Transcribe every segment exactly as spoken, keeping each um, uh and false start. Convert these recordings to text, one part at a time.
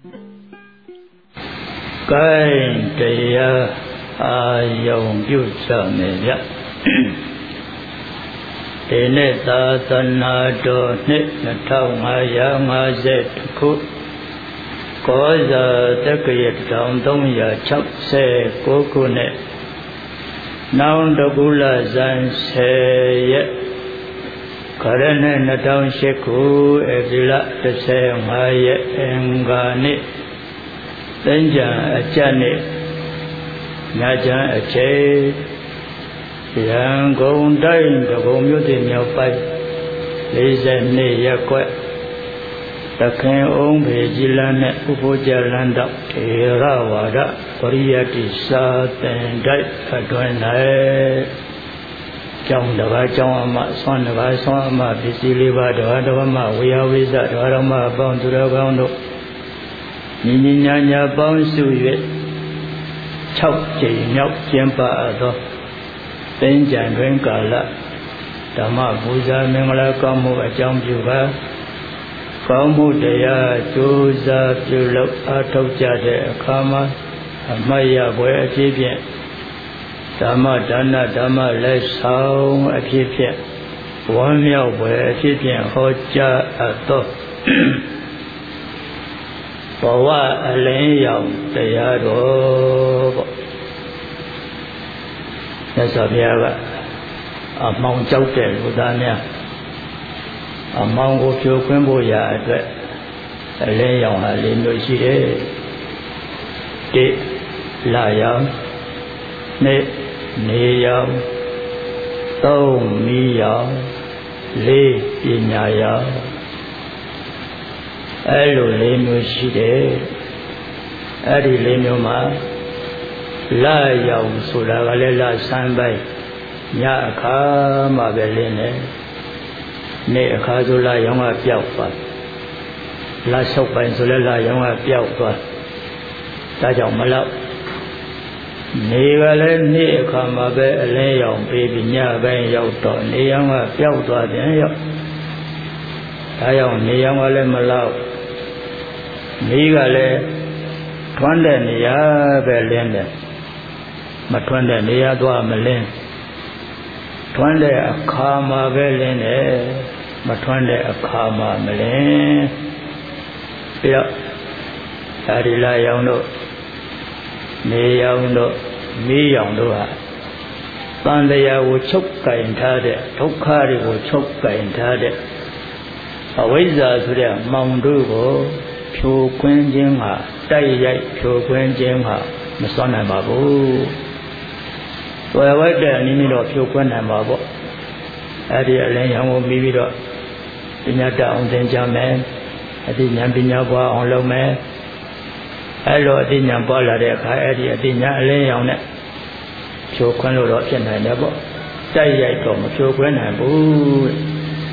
Cáiတရားအာယုံပြုကြမယ်ဗျဒီနေ့သာသနာတော်နှစ်နှစ်ထောင်ငါးရာငါးสิบခုကောဇာတက္ကရာတစ်ထောင်သုံးရာခြောက်ဆယ်ကိုးခုနှစ်နောင်တကူလဇန်ဆယ်ရက်ခရနဲ့နှစ်ထောင်ရှစ်ခုဧပြီလတစ်ဆယ်ငါးရက်အင်္ဂါနေ့သင်္ကြန်အကျနေ့ညချမ်းအချိန်ရန်ကုန်တိုင်းဒဂုံမြို့တင်မြောက်ပိုင်းလေးဆယ်နှစ်ရက်ကွက်တခင်အောင်ဖေကြီးလန်းနဲ့ဥပိုးကြလန်းတော့ထေရဝါဒပရိယတ္တိစာသင်တိုက်အတွင်း၌ကျောင်းတစ်ပါးကျောင်းအမဆွမ်းတစ်ပါးဆွမ်းအမပစ္စည်းလေးပါးတော်တော်မှဝေယဝိဇတော်တော်မှပေါင်းသူတော်ကောင်းတို့ညီညီညာညာပေါင်းစု၍၆ကြိမ်မြောက်ကျင်းပသောသင်္ကြန်တွင်ကာလဓမ္မပူဇာမင်္ဂလာကောင်းမှုအကြောင်းပြုပါကောင်းမှုတရားကြိုးစားပြုလုပ်အားထုတ်ကြတဲ့အခါမှာအမတ်ရပွဲအဖြစ်ဖြင့်ဓမ္မဒါနဓမ္မလက်ဆောင်အဖြစ်ဖြင့်ဝမ်းမြောက်ပွဲအဖြစ်ဖြင့်ဟောကြားအပ်သောဘဝအလင်းရောင်တရားတော်ပေါ့မြတ်စွာဘုရားကအမောင်ကြောက်တဲ့လူသားများအမောင်ကိုဖြိုခွင်းဖို့ရာအတွက်အလင်းရောင်ဟာလေးမျိုးရှိတယ်တိလာရောင်နှစ်နေရောင်သုံးမီးရောင်လေးပညာရောင်အဲ့လိုလေးမျိုးရှိတယ်အဲ့ဒီလေးမျိုးမှာလာရောင်ဆိုတာကလည်းလာဆန်းပိုင်းညအခါမှပဲလင်းတယ်နေ့အခါဆိုလာရောင်ကပျောက်သွားလာဆုပ်ပိုင်းဆိုလည်းလာရောင်ကပျောက်သွားဒါကြောင့်မလောက်နေကလည်းနေ့အခါမှာပဲအလင်းရောင်ပေးပြီးညပိုင်းရောက်တော့နေရောင်ကပျောက်သွားပြန်ရောက်ဒါကြောင့်နေရောင်ကလည်းမလောက်မိကလည်းထွန်းတဲ့နေရာပဲလင်းတယ်မထွန်းတဲ့နေရာသွားမလင်းထွန်းတဲ့အခါမှာပဲလင်းတယ်မထွန်းတဲ့အခါမှာမလင်းပြီးတော့အဲဒီလာရောင်တို့နေရောင်တို့မီးရောင်တို့ဟာတန်တရားကိုချုပ်ကင်ထားတဲ့ဒုက္ခတွေကိုချုပ်ကင်ထားတဲ့အဝိဇ္ဇာဆိုတဲ့မောင်တို့ကိုဖြိုခွင်းခြင်းဟာတိုက်ရိုက်ဖြိုခွင်းခြင်းဟာမစွမ်းနိုင်ပါဘူး။ဝယ်ဝတ်တဲ့အနည်းနည်းတော့ဖြိုခွင်းနိုင်ပါပေါ့။အဲဒီအလင်းရောင်ကိုပြီးပြီးတော့ပညာတတ်အောင်သင်ကြားမယ်။အသိဉာဏ်ပညာပွားအောင်လုပ်မယ်။အဲလိုအသိဉာဏ်ပွားလာတဲ့အခါအဲဒီအသိဉာဏ်အလင်းရောင်နဲ့ဖြိုခွင်းလို့တော့ဖြစ်နိုင်တယ်ပေါ့။တိုက်ရိုက်တော့မဖြိုခွင်းနိုင်ဘူး။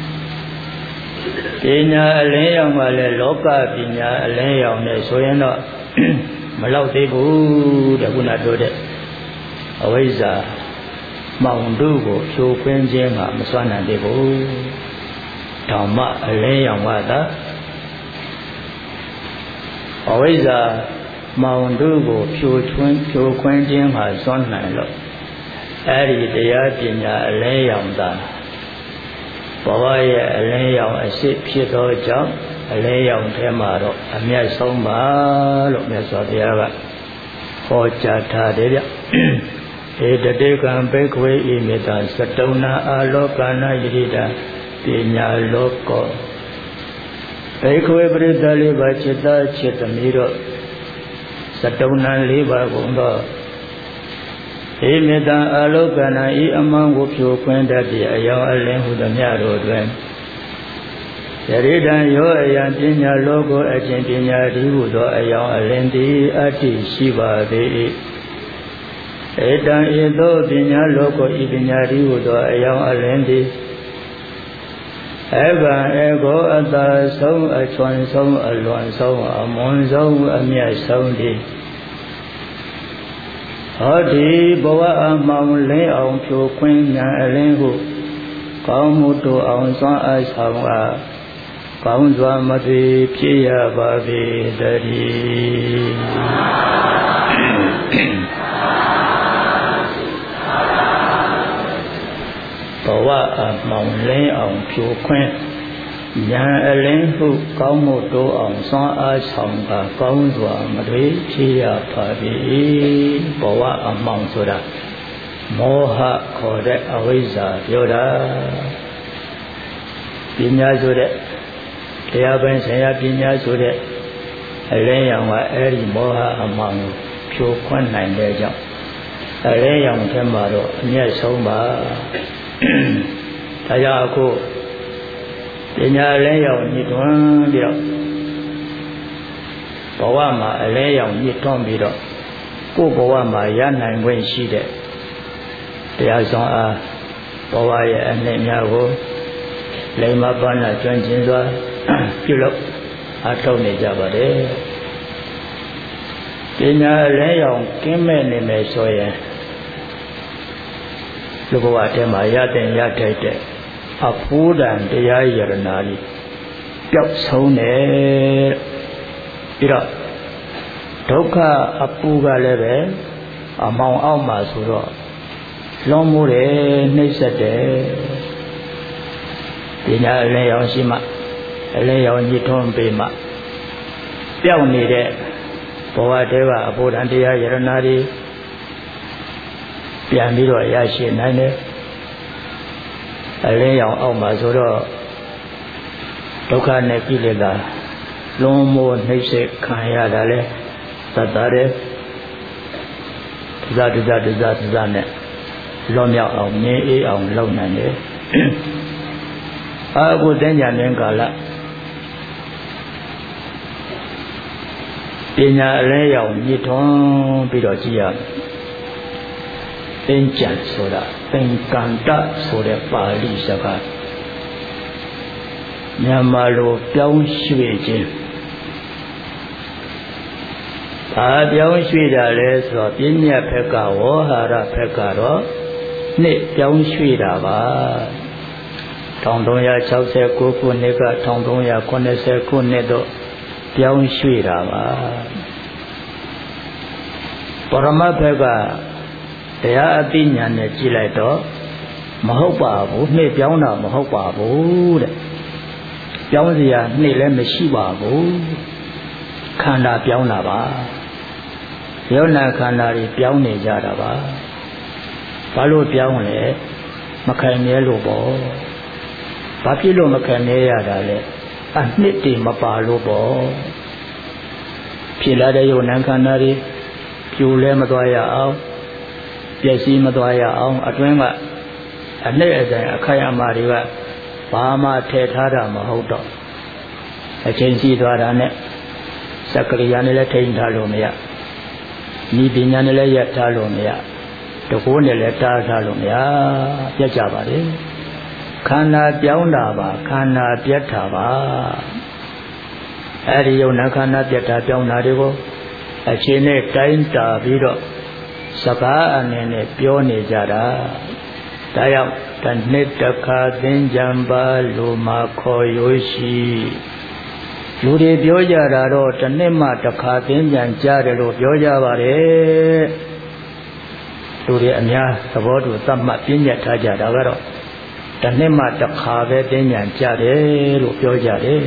ပညာအလင်းရောင်ကလည်းလောကပညာအလင်းရောင်နဲ့ဆိုရင်တော့မလောက်သေးဘူးတဲ့ခုနပြောတဲ့အဝိဇ္ဇာမောင်တို့ကိုဖြိုခွင်းခြင်းကမစွမ်းနိုင်သေးဘူးဓမ္မအလင်းရောင်ကသာအဝိဇ္ဇာမောင်တို့ကိုဖြိုထွင်းဖြိုခွင်းခြင်းကစွမ်းနိုင်လို့အဲ့ဒီတရားပညာအလင်းရောင်သာဘဝရဲ့အလင်းရောင်အစစ်ဖြစ်သောကြောင့်အလင်းရောင်ထဲမှာတော့အမျက်ဆုံးပါလို့မြတ်စွာဘုရားကဟောကြားထားတယ်ဗျဧတတေကံဘေခွေဣမေတံသတုဏအာလောကနာယိတာပညာလောကောဘေခွေပရိသလေးပါจิตจิตသမီးတို့သတုဏလေးပါကုန်တော့ဣမေတံအာလောကနာဤအမှန်ကိုဖြိုခွင်းတတ်သည့်အယောင်အလင်းဟုသည်များတို့တွင်ယရိတံယောအယံပညာလောကိုအချင်းပညာဒီဟုသောအယောင်အလင်းသည်အတ္တိရှိပါသေး၏ဧတံဤသို့ပညာလောကိုဤပညာဒီဟုသောအယောင်အလင်းသည်အဘံဧကောအတ္တဆုံးအချွန်ဆုံးအလွန်ဆုံးအမွန်ဆုံးအမြတ်ဆုံးသည်ဟောဒီဘဝအမောင်လင်းအောင်ဖြိုခွင်းဉာဏ်အလင်းဟုကောင်းမှုတို့အောင်စွမ်းအားဆောင်အားကောင်းစွာမသွေဖြစ်ရပါပေတည်းဘဝအမှောင်လင်းအောင်ဖြိုခွင်းဉာဏ်အလင်းဟုကောင်းမှုတိုးအောင်စွမ်းအားဆောင်တာကောင်းစွာမသွေဖြစ်ရပါပေဘဝအမှောင်ဆိုတာမောဟခေါ်တဲ့အဝိဇ္ဇာပြောတာပညာဆိုတဲ့တရားပိုင်းဆိုင်ရာပညာဆိုတဲ့အလင်းရောင်ကအဲ့ဒီမောဟအမှောင်ကိုဖြိုခွင်းနိုင်တဲ့ကြောင့်အလင်းရောင်ထဲမှာတော့အမျက်ဆုံးပါဒါကြောင့်အခုပညာအလင်းရောင်ညှိတွန်းပြီးတော့ဘဝမှာအလင်းရောင်ညှိတွန်းပြီးတော့ကိုယ်ဘဝမှာရနိုင်ခွင့်ရှိတဲ့တရားဆောင်အားဘဝရဲ့အနှစ်များကိုလိမ္မာပါဏကျွမ်းကျင်စွာပြုလုပ်အားထုတ်နေကြပါတယ်ပညာလည်းရောင်ကင်းမဲ့နေမယ်ဆိုရင်လူဘဝထဲမှာရတဲ့ရထိုက်တဲ့အဖို့တန်တရားယရနာကြီးပျောက်ဆုံးတယ်ပြီးတော့ဒုက္ခအပူကလည်းပဲအမောင်အောက်မှာဆိုတော့လွန်မှုတယ်နှိမ့်ဆက်တယ်ပညာအလင်းရောင်ရှိမှအလင်းရောင်ညှိထွန်းပေးမှပျောက်နေတဲ့ဘဝတဲကအဖို့တန်တရားယရနာတွေပြန်ပြီးတော့ရရှိနိုင်တယ်အလင်းရောင်အောက်မှာဆိုတော့ဒုက္ခနဲ့ကိလေသာလွန်မိုးနှိမ့်ဆက်ခံရတာလဲသတ္တရဲဒဇဒဇဒဇဒဇနဲ့လွန်မြောက်အောင်မြင်အေးအောင်လုပ်နိုင်တယ်အခုတင်းကြံတဲ့ကာလပညာအလင်းရောင်ညှိထွန်းပြီးတော့ကြည့်ရမယ်တင်းကြံဆိုတာသင်္ကန္တဆိုတဲ့ပါဠိစကားမြန်မာလိုပြောင်းရွှေ့ခြင်းဘာပြောင်းရွှေ့တာလဲဆိုတော့ပညာဘက်ကဝေါဟာရဘက်ကတော့နှစ်ပြောင်းရွှေ့တာပါ၁၃၆၉ခုနှစ်က၁၃၇၀ခုနှစ်တော့ပြောင်းရွှေ့တာပါပရမတ်ဘက်ကတရားအသိဉာဏ်နဲ့ကြည့်လိုက်တော့မဟုတ်ပါဘူးနှစ်ပြောင်းတာမဟုတ်ပါဘူးတဲ့ပြောင်းစရာနှစ်လည်းမရှိပါဘူးခန္ဓာပြောင်းတာပါယောနာခန္ဓာတွေပြောင်းနေကြတာပါဘာလို့ပြောင်းလဲမခံရဲလို့ပေါ့ဘာဖြစ်လို့မခံရဲရတာလဲအနှစ်တည်းမပါလို့ပေါ့ဖြစ်လာတဲ့ယောနာခန္ဓာတွေပြိုလဲမသွားရအောင်ပျက်စီးမသွားရအောင်အတွင်းကအနှစ်အတိုင်းအခိုင်အမာတွေကဘာမှထည့်ထားတာမဟုတ်တော့အချိန်စီးသွားတာနဲ့စက္ကရိယာနဲ့လည်းထိန်းထားလို့မရဤပညာနဲ့လည်းရထားလို့မရတကိုးနဲ့လည်းတားထားလို့မရပြတ်ကြပါလေခန္ဓာပြောင်းတာပါခန္ဓာပြတ်တာပါအဲဒီယုံနာခန္ဓာပြတ်တာပြောင်းတာတွေကိုအချိန်နဲ့တိုင်းတာပြီးတော့စကားအနေနဲ့ပြောနေကြတာဒါကြောင့်တနှစ်တစ်ခါသင်္ကြံပါလိုမှခေါ်ရွရှိလူတွေပြောကြတာတော့တနှစ်မှတစ်ခါသင်္ကြံကြားတယ်လို့ပြောကြပါတယ်လူတွေအများသဘောတူသတ်မှတ်ပြည့်ညတ်ထားကြတာကတော့တနှစ်မှတစ်ခါပဲသင်္ကြံကြားတယ်လို့ပြောကြတယ်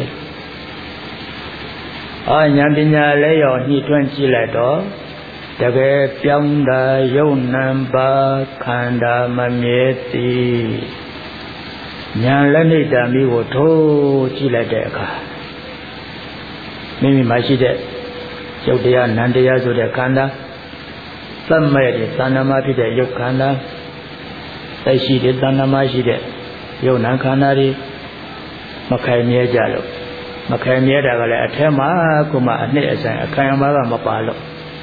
အာဉာဏ်ပညာလည်းရောညှိတွန်းကြည့်လိုက်တော့တကယ်ပြောင်းတာယုံနံပါခန္ဓာမမြဲသည်ဉာဏ်လက်နှိတံမိကိုထိုးကြည့်လိုက်တဲ့အခါမိမိမှာရှိတဲ့ယုတ်တရားနံတရားဆိုတဲ့ခန္ဓာသတ်မဲ့တဲ့သဏ္ဍာန်မှာဖြစ်တဲ့ယုတ်ခန္ဓာသိရှိတဲ့သဏ္ဍာန်မှာရှိတဲ့ယုတ်နံခန္ဓာတွေမခိုင်မြဲကြလို့မခိုင်မြဲတာကလည်းအထက်မှာကိုမှအနှစ်အဆိုင်အခိုင်အမာကမပါလို့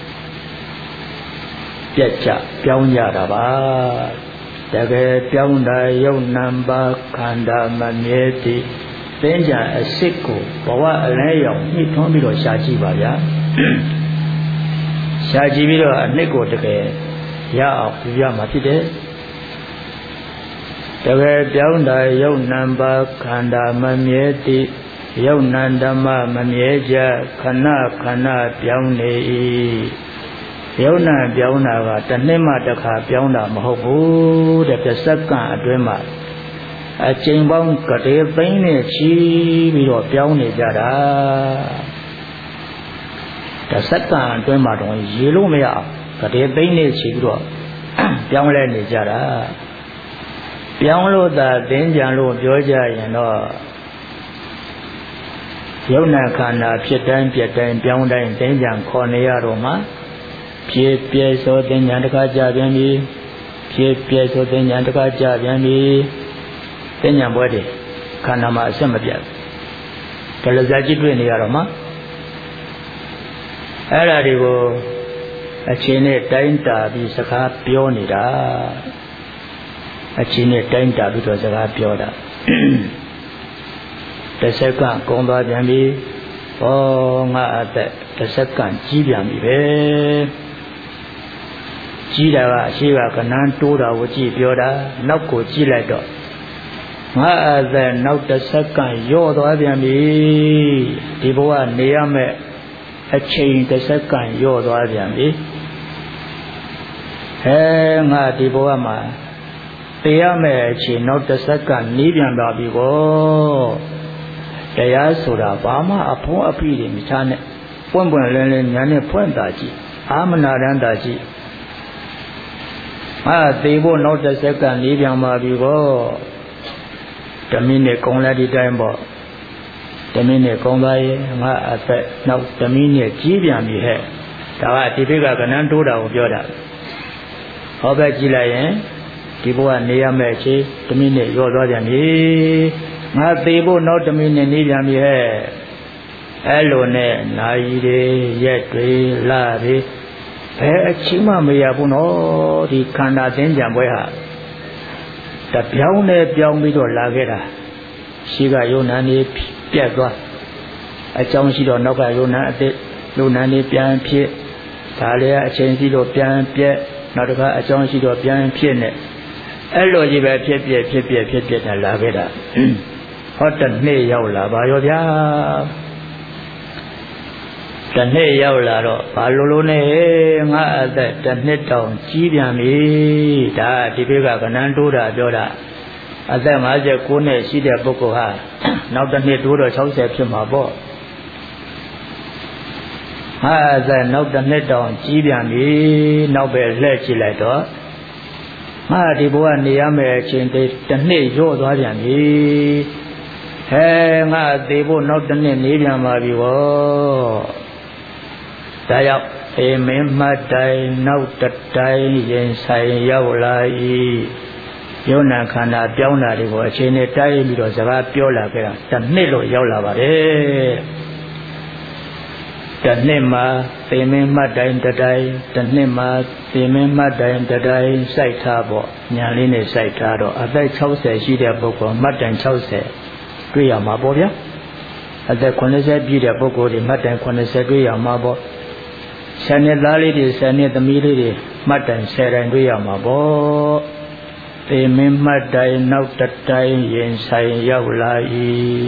ပြတ်ချပြောင်းကြတာပါတကယ်ပြောင်းတာယုံနံပါခန္ဓာမမြဲသည်သင်္ကြန်အစစ်ကိုဘဝအလဲရောက်ညှိထွန်းပြီးတော့ရှာကြည့်ပါဗျာရှာကြည့်ပြီးတော့အနှစ်ကိုတကယ်ရအောင်ပြရမှာဖြစ်တယ်တကယ်ပြောင်းတာယုံနံပါခန္ဓာမမြဲသည်ယုတ်နံဓမ္မမမြဲကြခဏခဏပြောင်းနေ၏ယုတ်နံပြောင်းတာကတစ်နှစ်မှတစ်ခါပြောင်းတာမဟုတ်ဘူးတဲ့တစ်စက္ကန့်အတွင်းမှာအချိန်ပေါင်းကတိသိန်းနဲ့ချီပြီးတော့ပြောင်းနေကြတာတစ်စက္ကန့်အတွင်းမှာတော့ရေလို့မရအောင်ကတိသိန်းနဲ့ချီပြီးတော့ပြောင်းလဲနေကြတာပြောင်းလို့သာသင်ကြံလို့ပြောကြရင်တော့ယုံနာခန္ဓာဖြစ်တိုင်းပြတ်တိုင်းပြောင်းတိုင်းသင်ကြံခေါ်နေရတော့မှဖြစ်ပြဲဆိုသင်ကြံတခါကြပြန်ပြီဖြစ်ပြဲဆိုသင်ကြံတခါကြပြန်ပြီသင်ကြံပွဲတွေခန္ဓာမှာအဆက်မပြတ်ဒလဇာကြည့်တွေ့နေရတော့မှအဲ့ဓာတွေကိုအချိန်နဲ့တိုင်းတာပြီးစကားပြောနေတာအချိန်နဲ့တိုင်းတာပြီးတော့စကားပြောတာတစ်စက္ကန့်ကုန်သွားပြန်ပြီဩငါအသက်တစ်စက္ကန့်ကြီးပြန်ပြီပဲကြီးတာကအရှိကကနန်းတိုးတာကိုကြည့်ပြောတာနောက်ကိုကြည့်လိုက်တော့ငါအသက်နောက်တစ်စက္ကန့်ရော့သွားပြန်ပြီဒီဘဝနေရမယ့်အချိန်တစ်စက္ကန့်ရော့သွားပြန်ပြီအဲငါဒီဘဝမှာသိရမယ့်အချိန်နောက်တစ်စက္ကန့်နီးပြန်သွားပြီကိုတရားဆိုတာဘာမှအဖုံးအဖိတွေမချနဲ့ပွင့်ပွင့်လင်းလင်းညာနဲ့ဖွင့်တာကြည့်အာမနာရန်တာကြည့်အာသိဖို့နောက်တစ်စက္ကန့်နီးပြန်ပါပြီကိုတမိနစ်ကုန်လိုက်ဒီတိုင်းပေါ့တမိနစ်ကုန်သွားရင်ငါအသက်နောက်တမိနစ်ကြီးပြန်ပြီဟဲ့ဒါကဒီဘက်ကကနန်းတိုးတာကိုပြောတာဟောပဲကြည့်လိုက်ရင်ဒီဘဝနေရမယ့်အချိန်တမိနစ်ရောသွားပြန်ပြီငါသေဖို့နောက်တမိနစ်နေပြန်ပြီဟဲ့အဲ့လိုနဲ့နာရီတွေရက်တွေလတွေဘယ်အချိန်မှမရဘူးနော်ဒီခန္ဓာသင်္ကြန်ပွဲဟာတပြောင်းနဲ့ပြောင်းပြီးတော့လာခဲ့တာရှိကယုံနာနေပြတ်သွားအကြောင်းရှိတော့နောက်ကယုံနာအစ်ယုံနာနေပြန်ဖြစ်ဒါလည်းအချိန်ရှိတော့ပြန်ပြက်နောက်တစ်ခါအကြောင်းရှိတော့ပြန်ဖြစ်နေအဲ့လိုကြီးပဲဖြစ်ပြဖြစ်ပြဖြစ်ပြတာလာခဲ့တာဟောတနေ့ရောက်လာပါရောဗျာတနေ့ရောက်လာတော့ဘာလိုလိုနဲ့ငါအသက်တနှစ်တောင်ကြီးပြန်ပြီဒါဒီဘက်ကကနန်းတိုးတာပြောတာအသက်၅၉နှစ်ရှိတဲ့ပုဂ္ဂိုလ်ဟာနောက်တစ်နှစ်တိုးတော့၆၀ဖြစ်မှာပေါ့ဟာအသက်နောက်တစ်နှစ်တောင်ကြီးပြန်ပြီနောက်ပဲလှည့်ကြည့်လိုက်တော့ဟာဒီဘဝနေရမယ့်အချိန်တစ်နှစ်ရော့သွားပြန်ပြီဟဲငါသေဖို့နောက်တစ်နှစ်နေပြန်ပါပြီဗောဒါကြောင့်အေမင်းမှတ်တိုင်းနောက်တစ်တိုင်းရင်ဆိုင်ရောက်လာ၏ယုံနာခန္ဓာပြောင်းတာတွေကိုအချိန်နဲ့တိုက်ပြီးတော့စကားပြောလာခဲ့တာတစ်နှစ်လို့ရောက်လာပါတယ်တစ်နှစ်မှာသေမင်းမှတ်တိုင်းတစ်တိုင်းတစ်နှစ်မှာသေမင်းမှတ်တိုင်းတစ်တိုင်းစိုက်ထားပေါ့ညာလေးနဲ့စိုက်ထားတော့အသက်၆၀ရှိတဲ့ပုဂ္ဂိုလ်မှတ်တိုင်း၆၀တွေ့ရမှာပေါ့ဗျာအသက်၉၀ပြည့်တဲ့ပုဂ္ဂိုလ်တွေမှတ်တိုင်း၉၀တွေ့ရမှာပေါ့ဆယ်နှစ်သားလေးတွေဆယ်နှစ်သမီးလေးတွေမှတ်တိုင်းဆယ်တိုင်းတွေ့ရမှာပေါ့သေမင်းမှတ်တိုင်းနောက်တစ်တိုင်းရင်ဆိုင်ရောက်လာ၏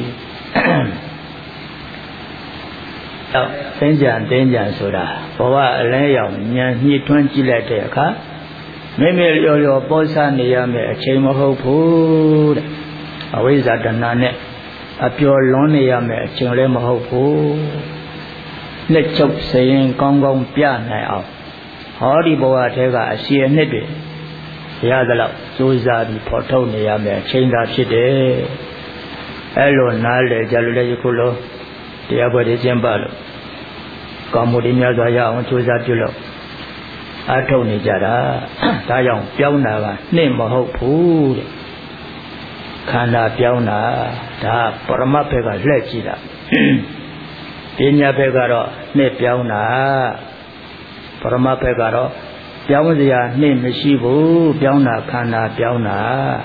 တော့သင်္ကြန်သင်္ကြန်ဆိုတာဘဝအလဲရောက်ဉာဏ်ညှိထွန်းကြည့်လိုက်တဲ့အခါမိမိလျော်လျော်ပေါ်ဆနေရမယ့်အချိန်မဟုတ်ဘူးတဲ့အဝိဇ္ဇာတဏ္ဍာနဲ့အပျော်လွန်နေရမယ့်အချိန်လည်းမဟုတ်ဘူးလက်ချုပ်စရင်ကောင်းကောင်းပြနိုင်အောင်ဟောဒီဘဝထဲကအရှိအနှစ်တွေရသလောက်ကြိုးစားပြီးဖော်ထုတ်နေရမယ်အချိန်သာဖြစ်တယ်အဲ့လိုနားလေကြလို့လည်းယခုလိုတရားပွဲတွေကျင်းပလို့ကောင်းမှုတွေများစွာရအောင်ကြိုးစားပြုလို့အထုတ်နေကြတာဒါကြောင့်ပြောင်းတာကနှင့်မဟုတ်ဘူးတဲ့ခန္ဓာပြောင်းတာဒါပရမတ်ဘက်ကလှည့်ကြည့်တာပညာဘက်ကတော့နှင့်ပြောင်းတာပရမတ်ဘက်ကတော့ပြောင်းစရာနှင့်မရှိဘူးပြောင်းတာခန္ဓာပြောင်းတာ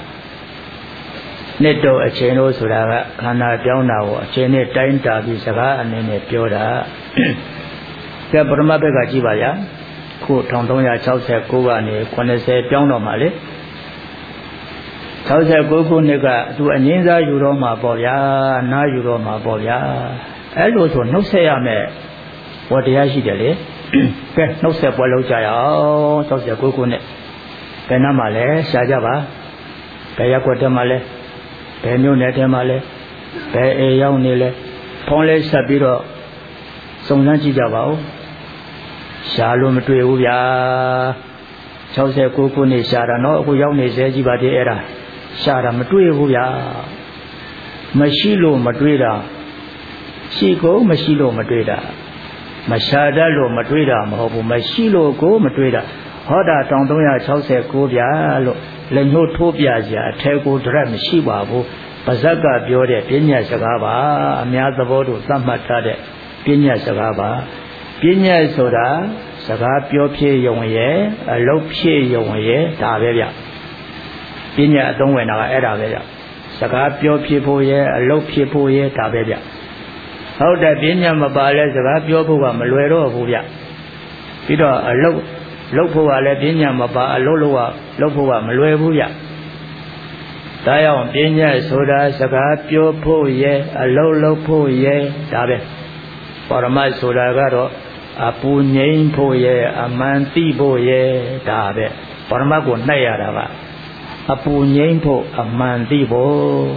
နှစ်တော့အချိန်လို့ဆိုတာကခန္ဓာပြောင်းတာကိုအချိန်နဲ့တိုင်းတာပြီးစကားအနေနဲ့ပြောတာကဲပရမတ်ဘက်ကကြည့်ပါဗျာခု၁၃၆၉ကနေ၉၀ပြောင်းတော့မှလေ sáu十九ခုနှစ်ကသူအငင်းစားယူတော့မှာပေါ့ဗျာနားယူတော့မှာပေါ့ဗျာအဲ့လိုဆိုနှုတ်ဆက်ရမယ်ဝတ္တရားရှိတယ်လေကဲနှုတ်ဆက်ပွဲလုပ်ကြရအောင်sáu十九ခုနှစ်ဘယ်နှမှာလဲရှားကြပါဘယ်ရက်ွက်ထဲမှာလဲဘယ်မြို့နယ်ထဲမှာလဲဘယ်အိမ်ရောက်နေလဲဖုန်းလေးဆက်ပြီးတော့စုံစမ်းကြည့်ကြပါဦးရှားလို့မတွေ့ဘူးဗျာsáu十九ခုနှစ်ရှားတာနော်အခုရောက်နေစေကြည့်ပါသေးအဲ့ဒါရှားတာမတွေ့ဘူးဗျာမရှိလို့မတွေ့တာရှိကိုမရှိလို့မတွေ့တာမရှားတတ်လို့မတွေ့တာမဟုတ်ဘူးမရှိလို့ကိုမတွေ့တာဟောတာတောင်သုံးရာ၆၉ဗျာလို့လက်ညှိုးထိုးပြစရာအထဲကိုတရက်မရှိပါဘူးပါဇက်ကပြောတဲ့ပညာစကားပါအများသဘောတို့သတ်မှတ်ထားတဲ့ပညာစကားပါပညာဆိုတာစကားပြောဖြစ်ရုံရဲ့အလုပ်ဖြစ်ရုံရဲ့ဒါပဲဗျပညာအသုံးဝင်တာကအဲ့ဒါပဲဗျစကားပြောဖြစ်ဖို့ရဲ့အလုပ်ဖြစ်ဖို့ရဲ့ဒါပဲဗျဟုတ်တယ်ပညာမပါလဲစကားပြောဖို့ကမလွယ်တော့ဘူးဗျပြီးတော့အလုပ်လုပ်ဖို့ကလည်းပညာမပါအလုပ်လုပ်ရလုပ်ဖို့ကမလွယ်ဘူးဗျဒါကြောင့်ပညာဆိုတာစကားပြောဖို့ရဲ့အလုပ်လုပ်ဖို့ရဲ့ဒါပဲပရမတ်ဆိုတာကတော့အပူငိမ့်ဖို့ရဲ့အမှန်သိဖို့ရဲ့ဒါပဲပရမတ်ကိုနှိုက်ရတာကအပူငိမ့်ဖို့အမှန်သိဖို့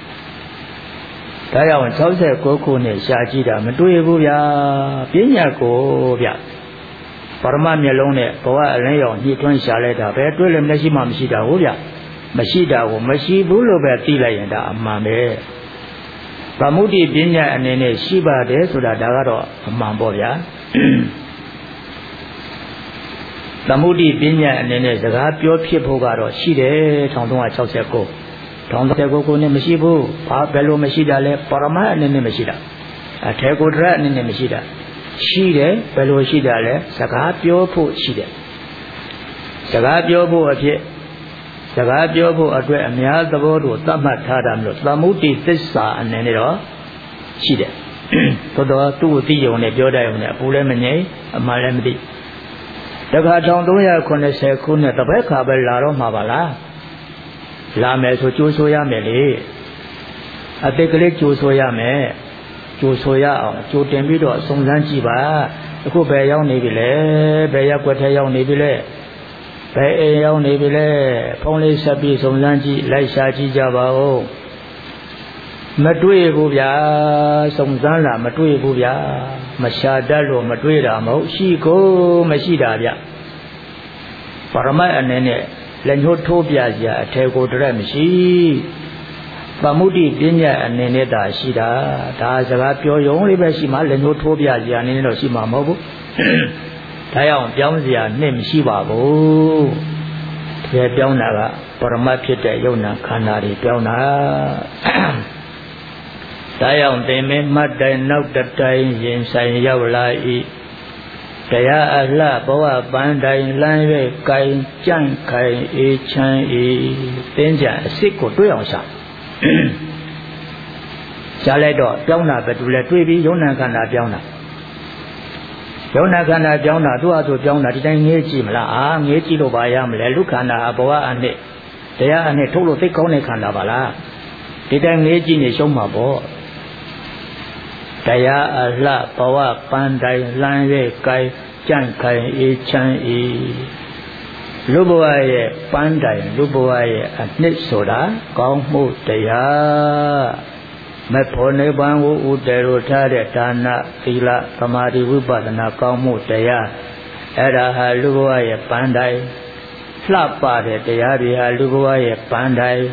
ဒါကြောင့်၆၉ခုနှစ်ရှားကြည့်တာမတွေ့ဘူးဗျာပညာကိုဗျပရမတ်မျက်လုံးနဲ့ဘဝအလင်းရောင်ညှိထွန်းရှားလိုက်တာပဲတွေ့လည်းမရှိမှမရှိတာဟုတ်ဗျမရှိတာကိုမရှိဘူးလို့ပဲသိလိုက်ရင်ဒါအမှန်ပဲဗမုဒ္ဓိပညာအနေနဲ့ရှိပါတယ်ဆိုတာဒါကတော့အမှန်ပေါ့ဗျာသမုဒ္ဓိပညာအနေနဲ့စကားပြောဖြစ်ဖို့ကတော့ရှိတယ်၁၃၆၉ ၁၃၆၉ခုနဲ့မရှိဘူးဘာဘယ်လိုမရှိတာလဲပရမတ်အနေနဲ့မရှိတာအထေကိုတရအနေနဲ့မရှိတာရှိတယ်ဘယ်လိုရှိတာလဲစကားပြောဖို့ရှိတယ်စကားပြောဖို့အဖြစ်စကားပြောဖို့အတွက်အများသဘောတို့သတ်မှတ်ထားတာမျိုးသမုဒ္ဓိသစ္စာအနေနဲ့တော့ရှိတယ်တော်တော်သူ့ကိုသိရုံနဲ့ပြောတတ်ရုံနဲ့အပူလည်းမငြိမ်အမှန်လည်းမသိတခါ၁၃၇၀ခုနှစ်တပတ်ခါပဲလာတော့မှာပါလားလာမယ်ဆိုကြိုးဆိုရမယ်လေအတိတ်ကလေးကြိုးဆိုရမယ်ကြိုးဆိုရအောင်ကြိုးတင်ပြီးတော့စုံစမ်းကြည့်ပါအခုဘယ်ရောက်နေပြီလဲဘယ်ရက်ွက်ထဲရောက်နေပြီလဲဘယ်အိမ်ရောက်နေပြီလဲဖုန်းလေးဆက်ပြီးစုံစမ်းကြည့်လိုက်ရှာကြည့်ကြပါဦးမတွေ့ဘူးဗျာစုံစမ်းလာမတွေ့ဘူးဗျာမရှာတတ်လို့မတွေ့တာမဟုတ်ရှိကိုမရှိတာဗျပရမတ်အနေနဲ့လက်ညှိုးထိုးပြစရာအထေကိုတရက်မရှိသမုဒ္ဓိပညာအနေနဲ့သာရှိတာဒါစကားပြောရုံလေးပဲရှိမှလက်ညှိုးထိုးပြစရာအနေနဲ့တော့ရှိမှာမဟုတ်ဘူးဒါကြောင့်ပြောင်းစရာနှစ်မရှိပါဘူးတကယ်ပြောင်းတာကပရမတ်ဖြစ်တဲ့ယုံနာခန္ဓာတွေပြောင်းတာဒါကြောင့်သင်မင်းမှတ်တိုင်နောက်တတိုင်ရင်ဆိုင်ရောက်လာ၏တရားအလှဘဝပန်းတိုင်လမ်း၍ကိုင်ကြန့်ခိုင်အေးချမ်း၏သင်္ကြန်အစ်စ်ကိုတွေ့အောင်ရှာရှားလိုက်တော့ပြောင်းတာပဲသူလည်းတွေ့ပြီးယုံနာခန္ဓာပြောင်းတာယုံနာခန္ဓာပြောင်းတာသူ့အတူပြောင်းတာဒီတိုင်းငေးကြည့်မလားအာငေးကြည့်လို့ပါရမလဲလူခန္ဓာဘဝအနှစ်တရားအနှစ်ထုတ်လို့သိကောင်းတဲ့ခန္ဓာပါလားဒီတိုင်းငေးကြည့်နေရှုံးမှာပေါ့တရားအလှဘဝပန်းတိုင်လမ်း၍ကိုင်ကြန့်ခိုင်အေးချမ်း၏လူဘဝရဲ့ပန်းတိုင်လူဘဝရဲ့အနှစ်ဆိုတာကောင်းမှုတရားမဖို့နိဗ္ဗာန်ကိုဥတည်ရထားတဲ့ဒါနသီလသမာဓိဝိပဿနာကောင်းမှုတရားအဲ့ဒါဟာလူဘဝရဲ့ပန်းတိုင်လှပတဲ့တရားတွေဟာလူဘဝရဲ့ပန်းတိုင်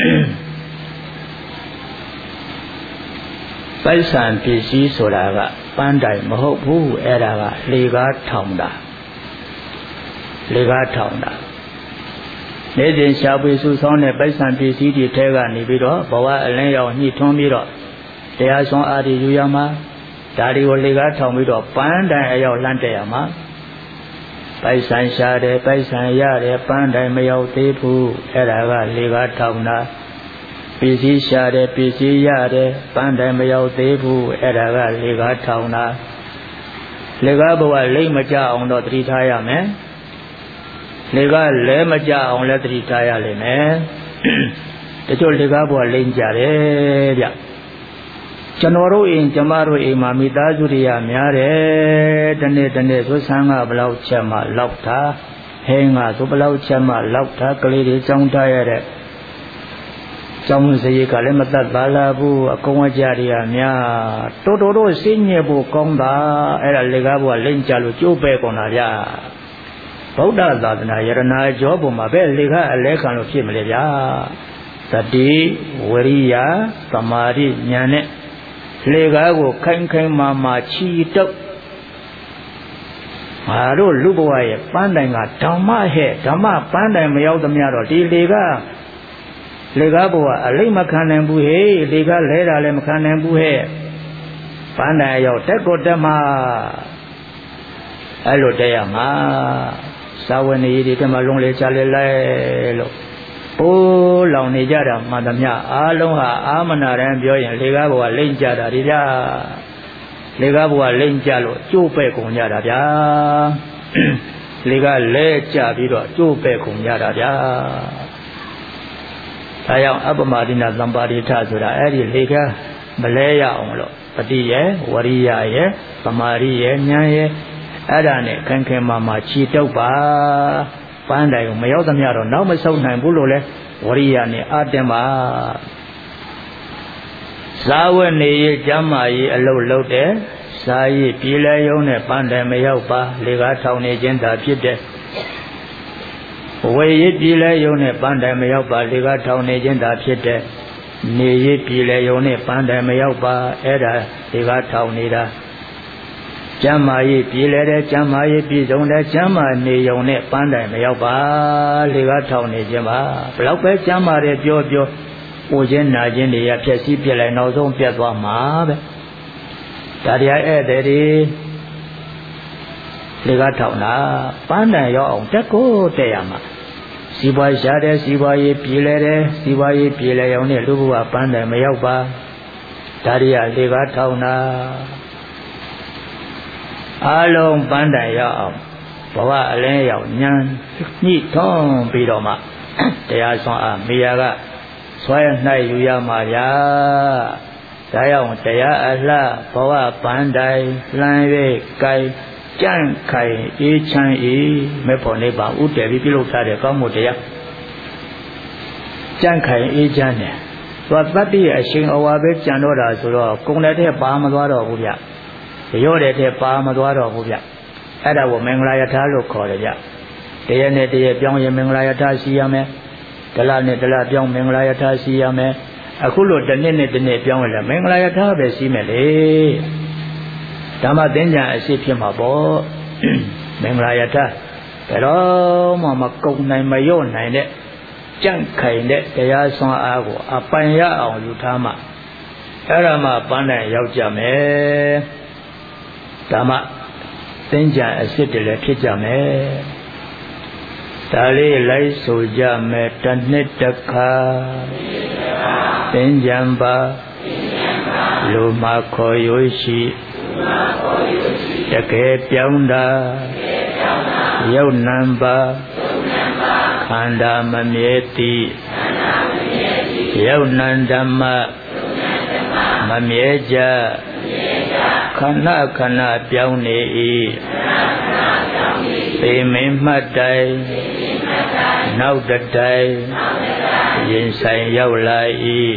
ပိုက်ဆံပစ္စည်းဆိုတာကပန်းတိုင်မဟုတ်ဘူးအဲ့ဒါကလေကားထောင်တာလေကားထောင်တာနေစဉ်ရှားပွေစုဆောင်းတဲ့ပိုက်ဆံပစ္စည်းတွေထဲကနေပြီးတော့ဘဝအလင်းရောင်ညှိထွန်းပြီးတော့တရားစွမ်းအားတွေယူရမှာဒါတွေကိုလေကားထောင်ပြီးတော့ပန်းတိုင်အရောက်လှမ်းတက်ရမှာပိုက်ဆံရှားတယ်ပိုက်ဆံရတယ်ပန်းတိုင်မရောက်သေးဘူးအဲ့ဒါကလေကားထောင်တာပစ္စည်းရှားတယ်ပစ္စည်းရတယ်ပန်းတိုင်မရောက်သေးဘူးအဲ့ဒါကလေကားထောင်တာလေကားဘဝလိမ့်မကြအောင်တော့သတိထားရမယ်လေကားလဲမကြအောင်လည်းသတိထားရလိမ့်မယ်တချို့လေကားပေါ်လိမ့်ကြတယ်ဗျကျွန်တော်တို့အိမ်ကျမတို့အိမ်မှာမိသားစုတွေကများတယ်တနေ့တနေ့ဆိုဆန်းကဘလောက်ချက်မှလောက်တာဟင်းကဆိုဘလောက်ချက်မှလောက်တာကလေးတွေကြောင်းထားရတဲ့ကျောင်းစရိတ်ကလည်းမတတ်ပါလားဘူးအကောင်အကြတွေကများတော်တော်တို့စိတ်ညစ်ဖို့ကောင်းတာအဲ့ဒါလေကားပေါ်လိမ့်ကြလို့ကျိုးပဲကုန်တာဗျဗုဒ္ဓသာသနာယရနာကျော်ပေါ်မှာပဲလေကားအလဲခံလို့ဖြစ်မလဲဗျာတတိဝရိယသမာဓိဉာဏ်နဲ့လေကားကိုခိုင်ခိုင်မာမာချီတုပ်ငါတို့လူဘဝရဲ့ပန်းတိုင်ကဓမ္မဟဲ့ဓမ္မပန်းတိုင်မရောက်သမျှတော့ဒီလေကားလေကားဘဝအလိမ့်မခံနိုင်ဘူးဟဲ့လေကားလဲတာလည်းမခံနိုင်ဘူးဟဲ့ပန်းတိုင်ရောက်တက်ကိုတက်မှာအဲ့လိုတက်ရမှာသာဝနေဒီတမလုံးလေချလေလဲလို့အိုးလောင်နေကြတာမှန်သမျှအားလုံးဟာအာမနာတန်းပြောရင်လေကားဘဝလိမ့်ကြတာဒီဗျာလေကားဘဝလိမ့်ကြလို့ကျိုးပဲ့ကုန်ကြတာဗျာလေကားလဲကြပြီးတော့ကျိုးပဲ့ကုန်ကြတာဗျာဒါကြောင့်အပ္ပမဒိနသံပါရိထဆိုတာအဲ့ဒီလေကားမလဲရအောင်လို့ပတိရဲ့ဝရိယရဲ့သမာဓိရဲ့ဉာဏ်ရဲ့အဲ့ဒါနဲ့ခင်ခင်မာမာခြေတုပ်ပါပန်းတိုင်ကိုမရောက်သမျှတော့နောက်မဆုတ်နိုင်ဘူးလို့လဲဝရိယနဲ့အတင်ပါဇာဝနေရကျမ်းမာရေးအလုပ်လုပ်တဲ့စာရေးပြည်လဲယုံနဲ့ပန်းတိုင်မရောက်ပါလေကားထောင်နေခြင်းသာဖြစ်တဲ့ဝေရပြည်လဲယုံနဲ့ပန်းတိုင်မရောက်ပါလေကားထောင်နေခြင်းသာဖြစ်တဲ့နေရပြည်လဲယုံနဲ့ပန်းတိုင်မရောက်ပါအဲ့ဒါလေကားထောင်နေတာကျမ်းမာရေးပြည်လဲတဲ့ကျမ်းမာရေးပြည်စုံတဲ့ကျမ်းမာနေယုံနဲ့ပန်းတိုင်မရောက်ပါလေကားထောင်နေခြင်းပါဘလောက်ပဲကျမ်းမာတယ်ပြောပြောပူခြင်းနာခြင်းတွေရဖြည့်ဆည်းပြလိုက်နောက်ဆုံးပြတ်သွားမှာပဲဒါတရားဧည့်သည်တွေလေကားထောင်တာပန်းတိုင်ရောက်အောင်တက်ကိုတက်ရမှာစီပွားရှားတဲ့စီပွားရေးပြည်လဲတဲ့စီပွားရေးပြည်လဲအောင်နဲ့လူဘဝပန်းတိုင်မရောက်ပါဒါတရားလေကားထောင်တာအလုံးပန်းတိုင်ရောက်အောင်ဘဝအလင်းရောက်ဉာဏ်ညှိထုံးပြီးတော့မှတရားဆောင်အားမိယာကဆွဲနှိုက်ယူရမှာဗျာဒါကြောင့်တရားအလှဘဝပန်းတိုင်လှမ်း၍ကိုင်ကြံ့ခိုင်အေးချမ်းဤမေဖို့နိဗ္ဗာန်ဥတည်ပြီးပြုလုပ်ထားတဲ့ကောင်းမှုတရားကြံ့ခိုင်အေးချမ်းတယ်သွားတတ္တိရဲ့အရှင်အဝါပဲကြံတော့တာဆိုတော့ကုံတဲ့တဲ့ပါမသွားတော့ဘူးဗျရော့တဲ့တဲ့ပါမသွားတော့ဘူးဗျအဲ့ဒါကိုမင်္ဂလာယထာလို့ခေါ်တယ်ဗျတရက်နဲ့တရက်ပြောင်းရင်မင်္ဂလာယထာရှိရမယ်ဒလနဲ့ဒလပြောင်းမင်္ဂလာယထာရှိရမယ်အခုလို့တစ်နှစ်နဲ့တစ်နှစ်ပြောင်းရလဲမင်္ဂလာယထာပဲရှိမယ်လေဓမ္မသင်္ကြန်အရှိဖြစ်မှာပေါ့မင်္ဂလာယထာဘယ်တော့မှမကုန်နိုင်မရော့နိုင်တဲ့ကြံ့ခိုင်တဲ့တရားဆွမ်းအားကိုအပိုင်ရအောင်ယူထားမှအဲ့ဒါမှပန်းတိုင်ရောက်ကြမယ်ဓမ္မသင်္ကြန်အရှိတည်းလည်းဖြစ်ကြမယ်ဒါလေးလိုက်ဆိုကြမယ်တစ်နှစ်တစ်ခါသင်္ကြန်ပါလူမခေါ်ရွှေရှိတကယ်ပြောင်းတာရုပ်နံပါခန္ဓာမမြဲတိရုပ်နံဓမ္မမမြဲကြခဏခဏပြောင်းနေ၏သေမင်းမှတ်တိုင်နောက်တတိုင်ရင်ဆိုင်ရောက်လာ၏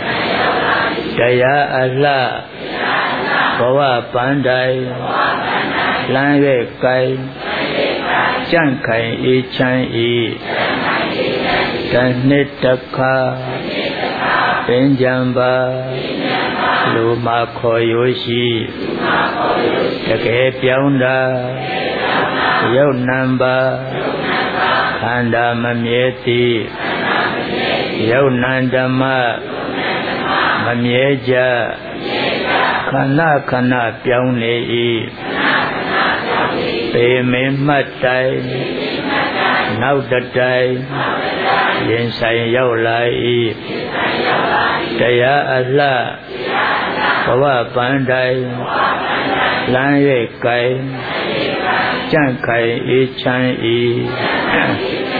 တရားအလှဘဝပန်းတိုင်လမ်း၍ကိုင်ကြံ့ခိုင်အေးချမ်း၏တနှစ်တစ်ခါသင်္ကြန်ပါလူမခေါ်ရွှေရှိတကယ်ပြောင်းတာရုပ်နံပါခန္ဓာမမြဲတိရုပ်နံဓမ္မမမြဲကြခဏခဏပြောင်းနေ၏ပေမင်းမှတ်တိုင်နောက်တတိုင်ရင်ဆိုင်ရောက်လာ၏တရားအလှဘဝပန်းတိုင်လမ်း၍ကိုင်ကြံ့ခိုင်အေးချမ်း၏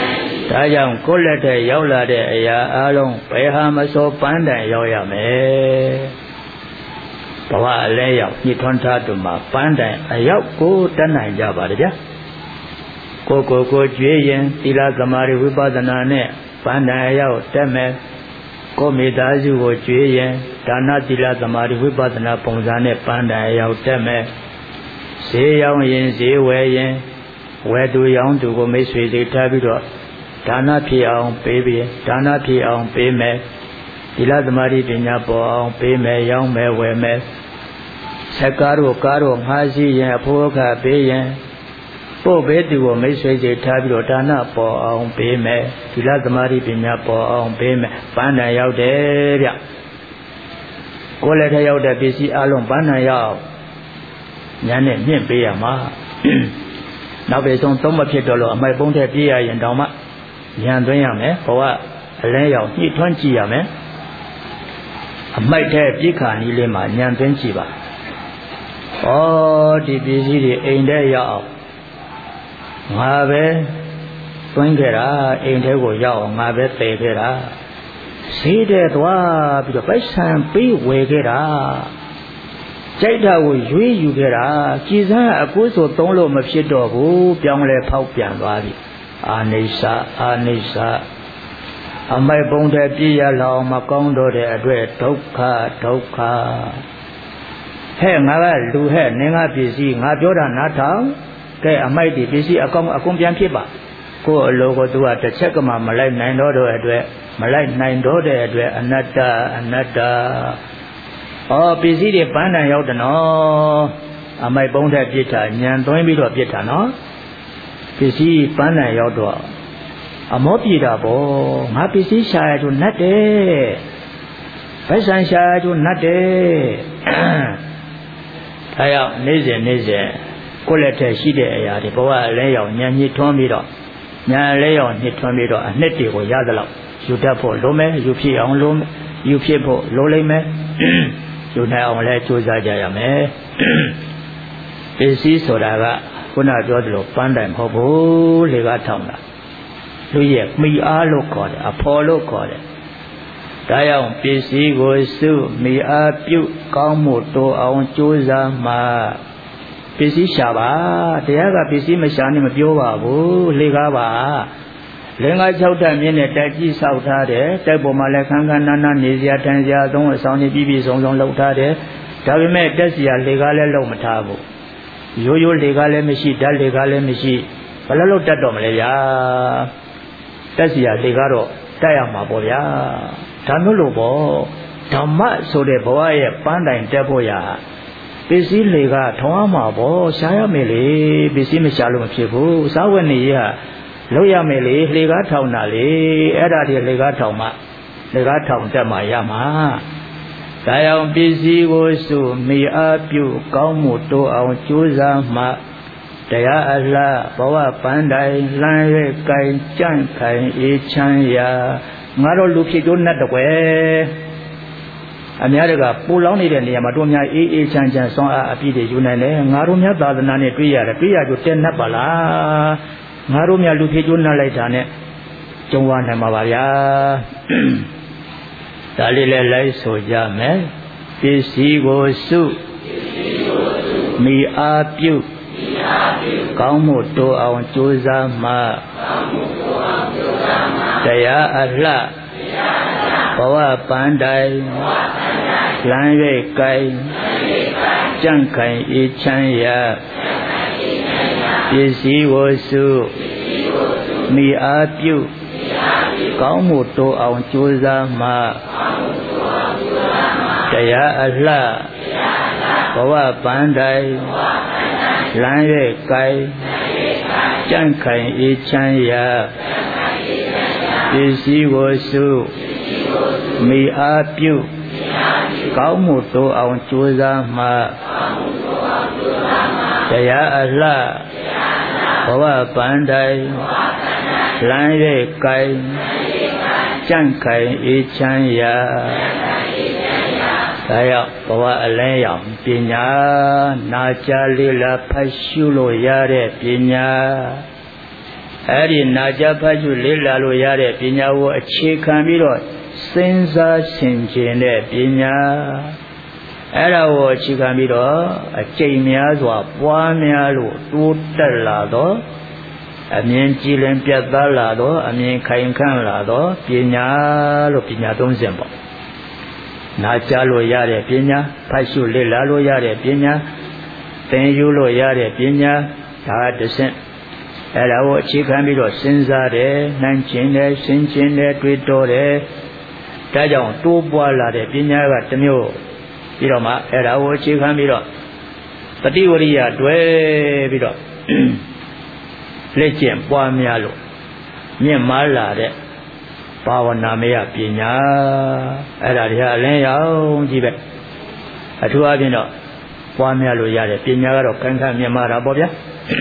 ဒါကြောင့်ကိုယ်လက်ထဲရောက်လာတဲ့အရာအလုံးဘယ်ဟာမစောပန်းတိုင်ရောက်ရမယ်ဘဝအလဲရောက်ညှိထွန်းထားသူမှာပန်းတိုင်အရောက်ကိုတတ်နိုင်ကြပါဗျာကိုကိုကိုကြွေးရင်သီလသမာဓိဝိပဿနာနဲ့ပန်းတိုင်အရောက်တက်မယ်ကိုမိသားစုကိုကြွေးရင်ဒါနသီလသမာဓိဝိပဿနာပုံစံနဲ့ပန်းတိုင်အရောက်တက်မယ်ဈေးရောက်ရင်ဈေးဝယ်ရင်ဝယ်သူရောင်းသူကိုမိတ်ဆွေတွေထားပြီးတော့ဒါနဖြစ်အောင်ပေးပြီးဒါနဖြစ်အောင်ပေးမယ်သီလသမာဓိပညာပေါ်အောင်ပေးမယ်ရောင်းမယ်ဝယ်မယ်ဆက်ကားတို့ကားတို့ငှားစီရင်အဖို့အခပေးရင်ပို့ပေးသူကိုမိတ်ဆွေတွေထားပြီးတော့ဒါနပေါ်အောင်ပေးမယ်သီလသမာဓိပညာပေါ်အောင်ပေးမယ်ပန်းတိုင်ရောက်တယ်ဗျကိုယ်လည်းထရောက်တဲ့ပစ္စည်းအလုံးပန်းတိုင်ရောက်ညာနဲ့မြင့်ပေးရမှာနောက်ပေဆုံးသုံးမဖြစ်တော့လို့အမိုက်ပုံးထက်ပြေးရရင်တောင်မှဉာဏ်သွင်းရမယ်ဘဝအလဲရောက်ညှိထွန်းကြည့်ရမယ်အမိုက်တဲ့ပြိခါနီးလေးမှာဉာဏ်သွင်းကြည့်ပါဩဒီပစ္စည်းတွေအိမ်ထဲရောက်အောင်ငါပဲသွင်းခဲ့တာအိမ်ထဲကိုရောက်အောင်ငါပဲတည်ခဲ့တာဈေးတဲ့သွားပြီးတော့ပိုက်ဆံပေးဝယ်ခဲ့တာကြိုက်တာကိုရွေးယူခဲ့တာကြည်စမ်းအကိုးဆိုသုံးလို့မဖြစ်တော့ဘူးပြောင်းလဲဖောက်ပြန်သွားပြီအာနိစ္စအာနိစ္စအမိုက်ပုံတဲ့ပြည့်ရလောင်မကောင်းတော့တဲ့အတွက်ဒုက္ခဒုက္ခဟဲ့ငါကလူဟဲ့နင်ကပစ္စည်းငါပြောတာနားထောင်ကဲအမိုက်ဒီပစ္စည်းအကောင်အကုန်ပြန်ဖြစ်ပါကိုယ်အလိုကိုသူကတစ်ချက်ကမှမလိုက်နိုင်တော့တဲ့အတွက်မလိုက်နိုင်တော့တဲ့အတွက်အနတ္တအနတ္တဩပစ္စည်းတွေပန်းတန်ရောက်တယ်နော်အမိုက်ပုံတဲ့ပြစ်တာညံသွင်းပြီးတော့ပြစ်တာနော်ပစ္စည်းပန်းတန်ရောက်တော့အမောပြေတာပေါ့ငါပစ္စည်းရှာရတို့နတ်တယ်ဗိုက်ဆန်ရှာရတို့နတ်တယ်အဲရောက်နေ့စဉ်နေ့စဉ်ကိုယ်လက်ထက်ရှိတဲ့အရာတွေဘဝအလဲရောက်ညံညစ်ထွန်းပြီးတော့ညံလဲရောက်ညစ်ထွန်းပြီးတော့အနှစ်တွေကိုရသလောက်ယူတတ်ဖို့လိုမယ်ယူဖြစ်အောင်လိုမယ်ယူဖြစ်ဖို့လိုလိမ့်မယ်ယူနိုင်အောင်လဲကြိုးစားကြရမယ်ပစ္စည်းဆိုတာကခုနပြောသလိုပန်းတိုင်မဟုတ်ဘူးလေကားထောင်တာလူရဲ့မိအားလို့ခေါ်တယ်အဖော်လို့ခေါ်တယ်ဒါကြောင့်ပစ္စည်းကိုစုမိအားပြုကောင်းမှုတိုးအောင်ကြိုးစားမှပစ္စည်းရှာပါတရားကပစ္စည်းမရှာနဲ့မပြောပါဘူးလေကားပါလင်္ကာ၆ဓာတ်မြင့်နဲ့တက်ကြီးဆောက်ထားတယ်တက်ပေါ်မှာလည်းခန်းခန်းနားနားနေစရာထိုင်စရာအသုံးအဆောင်တွေပြီးပြီးဆုံးဆုံးလုပ်ထားတယ်ဒါပေမဲ့တက်စရာလေကားလည်းလုံးမထားဘူးရိုးရိုးလေကားလည်းမရှိဓာတ်လေကားလည်းမရှိဘယ်လိုလုပ်တတ်တော့မလဲဗျာတက်စရာလေကားတော့တက်ရမှာပေါ့ဗျာဒါမျိုးလို့ပေါ့ဓမ္မဆိုတဲ့ဘဝရဲ့ပန်းတိုင်တက်ဖို့ရာပစ္စည်းလေကားထောင်းရမှာပေါ့ရှားရမယ်လေပစ္စည်းမရှာလို့မဖြစ်ဘူးစားဝတ်နေရလုပ်ရမယ်လေလေကားထောင်တာလေအဲ့ဒါဒီလေကားထောင်မှလေကားထောင်တက်မှရမှာဒါကြောင့်ပစ္စည်းကိုစုမိအားပြုကောင်းမှုတိုးအောင်ကြိုးစားမှတရားအလားဘဝပန်းတိုင်လှမ်း၍ကင်ကြန့်ခိုင်အေးချမ်းရာငါတို့လူဖြစ်တို့နဲ့တကွယ်အများတကပူလောင်နေတဲ့နေရာမှာတို့များအေးအေးချမ်းချမ်းဆွမ်းအားအပြည့်တွေယူနိုင်တယ်ငါတို့များသာသနာနဲ့တွေ့ရတယ်တွေ့ရကြတဲ့နတ်ပါလားငါတို့များလူဖြစ်ကျိုးနှက်လိုက်တာနဲ့ကြုံရနိုင်မှာပါဗျာဒါလေးလည်းလိုက်ဆိုကြမယ်ပစ္စည်းကိုစုမိအားပြုကောင်းမှုတိုးအောင်ကြိုးစားမှတရားအလှဘဝပန်းတိုင်လမ်း၍ကိုင်ကြန့်ခိုင်အေးချမ်းရာပစ္စည်းကိုစုမိအားပြုကောင်းမှုတိုးအောင်ကြိုးစားမှတရားအလှဘဝပန်းတိုင်လမ်း၍ကိုင်ကြန့်ခိုင်အေးချမ်းရာပစ္စည်းကိုစုမိအားပြုကောင်းမှုတိုးအောင်ကြိုးစားမှတရားအလှဘဝပန်းတိုင်လမ်း၍ကိုင်ကြန့်ခိုင်အေးချမ်းရာဒါရောက်ဘဝအလဲရောက်ပညာနာကြားလေ့လာဖတ်ရှုလို့ရတဲ့ပညာအဲ့ဒီနာကြဖတ်ရှုလေ့လာလို့ရတဲ့ပညာကိုအခြေခံပြီးတော့စဉ်းစားဆင်ခြင်တဲ့ပညာအဲ့ဒါကိုအခြေခံပြီးတော့အကျိန်များစွာပွားများလို့တိုးတက်လာတော့အမြင်ကြည်လင်ပြတ်သားလာတော့အမြင်ခိုင်ခန့်လာတော့ပညာလို့ပညာသုံးစဉ်ပေါ့နာကြားလို့ရတဲ့ပညာဖတ်ရှုလေ့လာလို့ရတဲ့ပညာသင်ယူလို့ရတဲ့ပညာဒါတစ်ဆင့်အဲ့ဒါကိုအခြေခံပြီးတော့စဉ်းစားတယ်နှံ့ကျင်တယ်ရှင်းကျင်တယ်တွေးတောတယ်ဒါကြောင့်တိုးပွားလာတဲ့ပညာကတစ်မျိုးပြီးတော့မှအဲ့ဒါကိုအခြေခံပြီးတော့တတိဝရိယတွဲပြီးတော့လက်ကျင့်ပွားများလို့မြင့်မားလာတဲ့ဘာဝနာမယပညာအဲ့ဒါတွေဟာအလင်းရောင်ကြီးပဲအထူးအဖြင့်တော့ပွားများလို့ရတဲ့ပညာကတော့ကံခန့်မြင့်မားတာပေါ့ဗျာ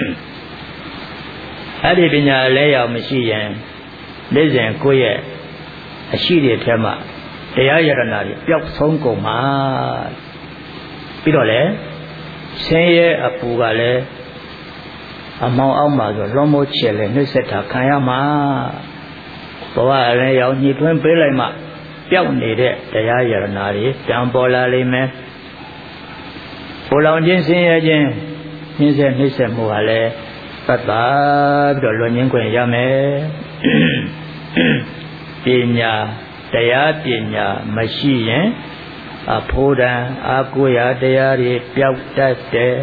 အဲ့ဒီပညာအလင်းရောင်မရှိရင်နေ့စဉ်ကိုယ့်ရဲ့အရှိတွေထဲမှာတရားယရဏတွေပျောက်ဆုံးကုန်မှာပြီးတော့လေဆင်းရဲအပူကလည်းအမောင်အောက်မှာဆိုလွန်မိုးချေလေနှိမ့်ဆက်တာခံရမှာဘဝအလင်းရောင်ညှိတွင်းပေးလိုက်မှပျောက်နေတဲ့တရားယရဏတွေတံပေါ်လာလိမ့်မယ်ပူလောင်ခြင်းဆင်းရဲခြင်းနှိမ့်ဆက်နှိမ့်ဆက်မှုကလည်းသတ်တာပြီးတော့လွန်ငင်းခွင့်ရမယ်ပညာတရားပညာမရှိရင်အဖို့တန်အာကိုရာတရားတွေပျောက်တတ်တယ်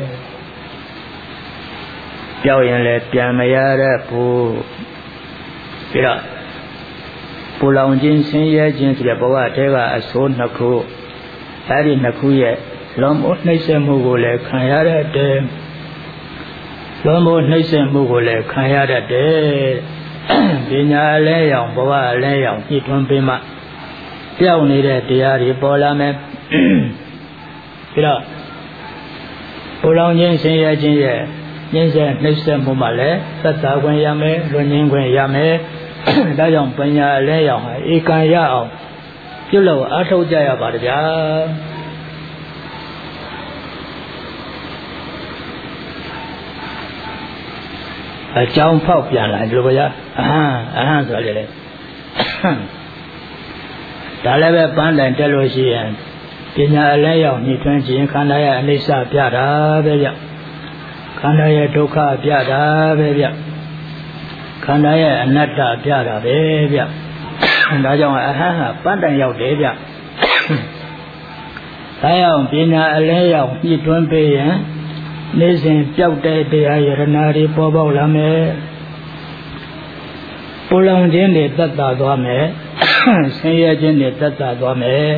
ပျောက်ရင်လည်းပြန်မရတတ်ဘူးပြီးတော့ပူလောင်ခြင်းဆင်းရဲခြင်းဆိုတဲ့ဘဝတဲကအဆိုးနှစ်ခုအဲဒီနှစ်ခုရဲ့လွန်မိုးနှိမ့်ဆက်မှုကိုလည်းခံရတတ်တယ်လွန်မိုးနှိမ့်ဆက်မှုကိုလည်းခံရတတ်တယ်ပညာအလဲရောင်ဘဝအလဲရောင်ညှိတွန်းပေးမှပျောက်နေတဲ့တရားတွေပေါ်လာမယ်ပြီးတော့ပူလောင်ခြင်းဆင်းရဲခြင်းရဲ့ညှင်းဆဲနှိမ့်ဆက်မှုမှလည်းသက်သာခွင့်ရမယ်လွန်ငင်းခွင့်ရမယ်ဒါကြောင့်ပညာအလဲရောင်ဟာဧကံရအောင်ပြုလို့အားထုတ်ကြရပါတယ်ဗျာအကြောင်းဖောက်ပြန်လာဒီလိုပါဗျာအဟံအဟံဆိုရတယ်လေဒါလည်းပဲပန်းတိုင်တက်လို့ရှိရင်ပညာအလဲရောက်ညှိထွန်းခြင်းခန္ဓာရဲ့အနိစ္စပြတာပဲဗျခန္ဓာရဲ့ဒုက္ခပြတာပဲဗျခန္ဓာရဲ့အနတ္တပြတာပဲဗျဒါကြောင့်အဟံဟာပန်းတိုင်ရောက်တယ်ဗျဒါကြောင့်ပညာအလဲရောက်ညှိထွန်းပေးရင်နေ့စဉ်ပျောက်တဲ့တရားယရဏတွေပေါ်ပေါက်လာမယ်ပူလောင်ခြင်းတွေသက်သာသွားမယ်ဆင်းရဲခြင်းတွေသက်သာသွားမယ်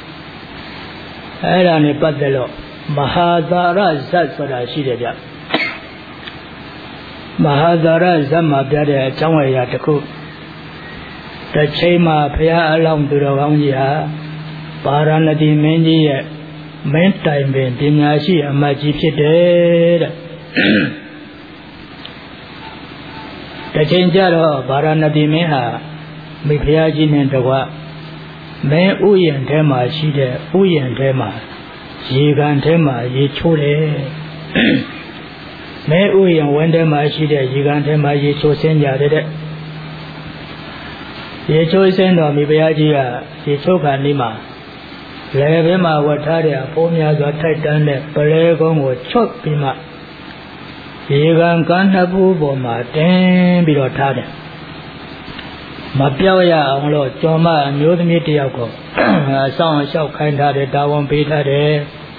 အဲ့ဒါနဲ့ပတ်သက်လို့မဟာသာရဇတ်ဆိုတာရှိတယ်ဗျမဟာသာရဇတ်မှာပြတဲ့အကြောင်းအရာတစ်ခုတစ်ချိန်မှာဘုရားအလောင်းသူတော်ကောင်းကြီးဟာပါရဏသီမင်းကြီးရဲ့မင်းတိုင်ပင်ပညာရှိအမတ်ကြီးဖြစ်တယ်တဲ့တချိန်ကျတော့ဗာရာဏသီမင်းဟာမိဖုရားကြီးနဲ့တကွမင်းဥယျာဉ်ထဲမှာရှိတဲ့ဥယျာဉ်ထဲမှာရေကန်ထဲမှာရေချိုးတယ်မင်းဥယျာဉ်ဝင်းထဲမှာရှိတဲ့ရေကန်ထဲမှာရေချိုးဆင်းကြတယ်တဲ့ရေချိုးဆင်းတော့မိဖုရားကြီးကရေချိုးခါနေမှာလေဘဲမှာဝတ်ထားတဲ့အဖိုးများစွာထိုက်တန်းတဲ့ပလဲကုန်းကိုချွတ်ပြီးမှရေကန်ကန်းနှစ်ဘူးပေါ်မှာတင်းပြီးတော့ထားတယ်မပြောက်ရအောင်လို့ကျော်မအမျိုးသမီးတယောက်ကိုဆောင်းလျှောက်ခိုင်းထားတယ်တာဝန်ပေးထားတယ်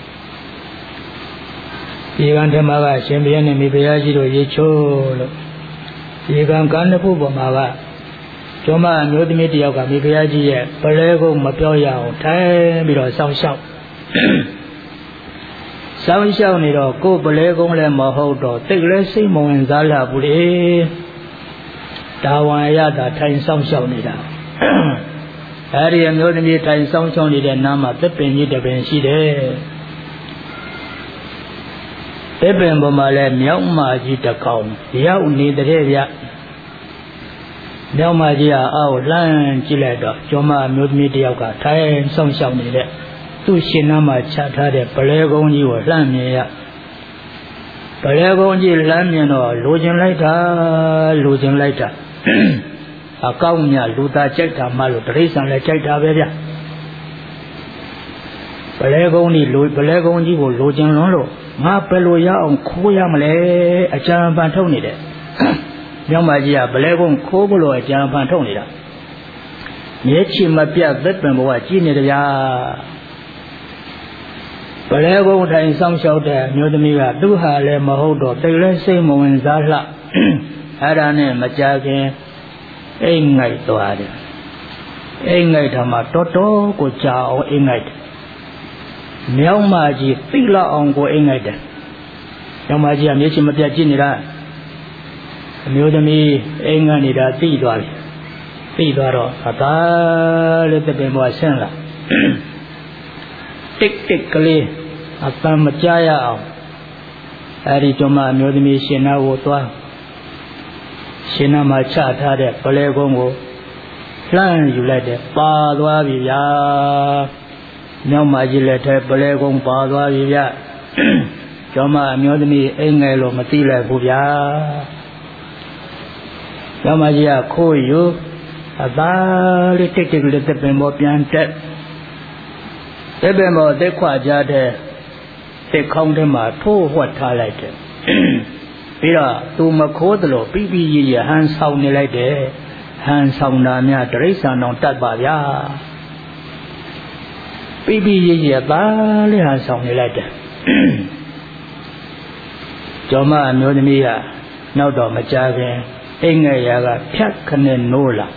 ရေကန်ထဲမှာကရှင်ဘုရားနဲ့မိဖုရားကြီးတို့ရေချိုးလို့ရေကန်ကန်းနှစ်ဘူးပေါ်မှာကကျော်မအမျိုးသမီးတယောက်ကမိဖုရားကြီးရဲ့ပလဲကုန်းမပြောက်ရအောင်ထိုင်ပြီးတော့ဆောင်းလျှောက်ဆောင်းလျှောက်နေတော့ကိုယ်ပလဲကုန်းလည်းမဟုတ်တော့တိတ်လည်းစိတ်မဝင်စားလာဘူးလေတာဝန်ရတာထိုင်ဆောင်းလျှောက်နေတာအဲဒီအမျိုးသမီးထိုင်ဆောင်းလျှောက်နေတဲ့နားမှာသစ်ပင်ကြီးတစ်ပင်ရှိတယ်သစ်ပင်ပေါ်မှာလည်းမြောက်မကြီးတစ်ကောင်ရောက်နေတဲ့ဗျမြောက်မကြီးကအောက်လှမ်းကြည့်လိုက်တော့ကျော်မအမျိုးသမီးတယောက်ကထိုင်ဆောင်းလျှောက်နေတဲ့သူ့ရှင်နားမှာချထားတဲ့ပလဲကုန်းကြီးကိုလှမ်းမြင်ရဘလဲကုန်းကြီးလမ်းမြင်တော့လိုချင်လိုက်တာလိုချင်လိုက်တာအကောင်းမြလူသားကြိုက်တာမှလို့တရိစ္ဆာန်လည်းကြိုက်တာပဲဗျဘလဲကုန်းကြီးလိုဘလဲကုန်းကြီးကိုလိုချင်လွန်းလို့ငါဘယ်လိုရအောင်ခိုးရမလဲအကြံပန်ထုတ်နေတယ်မြောက်မကြီးကဘလဲကုန်းခိုးဖို့လို့အကြံပန်ထုတ်နေတာမျက်ချီမပြတ်သက်ပင်ဘဝကြည်နေတယ်ဗျာဘလဲကုန်းထိုင်ဆောင်လျှောက်တဲ့မျိုးသမီးကသူ့ဟာလည်းမဟုတ်တော့တိတ်လဲစိတ်မဝင်စားလှအဲ့ဒါနဲ့မကြခင်အိမ်ငိုက်သွားတယ်အိမ်ငိုက်တာမှတော်တော်ကိုကြာအောင်အိမ်ငိုက်တယ်မြောက်မကြီးသိလောက်အောင်ကိုအိမ်ငိုက်တယ်မြောက်မကြီးကမျက်ချီမပြတ်ကြည့်နေတာအမျိုးသမီးအိမ်ငိုက်နေတာသိသွားပြီသိသွားတော့အသာလေးတပင်ပေါ်ဆင်းလာတိတ်တိတ်ကလေးအပန်းမကြားရအောင်အဲဒီကျမအမျိုးသမီးရှင်နာကိုသွားရှင်နာမှာချထားတဲ့ပလဲကုန်းကိုလှမ်းယူလိုက်တယ်ပါသွားပြီဗျာမြောက်မကြီးလက်ထဲပလဲကုန်းပါသွားပြီဗျကျမအမျိုးသမီးအိမ်ငယ်လို့မသိလိုက်ဘူးဗျာကျမကြီးကခိုးယူအသာလေးတိတ်တိတ်လေးတစ်ပင်ပေါ်ပြန်တက်တစ်ပင်ပေါ်တက်ခွကြတဲ့တစ်ခေါင်းထဲမှာထိုးဝှက်ထားလိုက်တယ်ပြီးတော့သူမခိုးသလိုပြီးပြီးရရဟန်ဆောင်နေလိုက်တယ်ဟန်ဆောင်တာများတရိစ္ဆာန်တော်တတ်ပါဗျာပြီးပြီးရရသာလေးဟန်ဆောင်နေလိုက်တယ်ကျော်မအမျိုးသမီးကနောက်တော့မကြခင်အိမ်ငယ်ရာကဖြတ်ခနဲ့နိုးလာ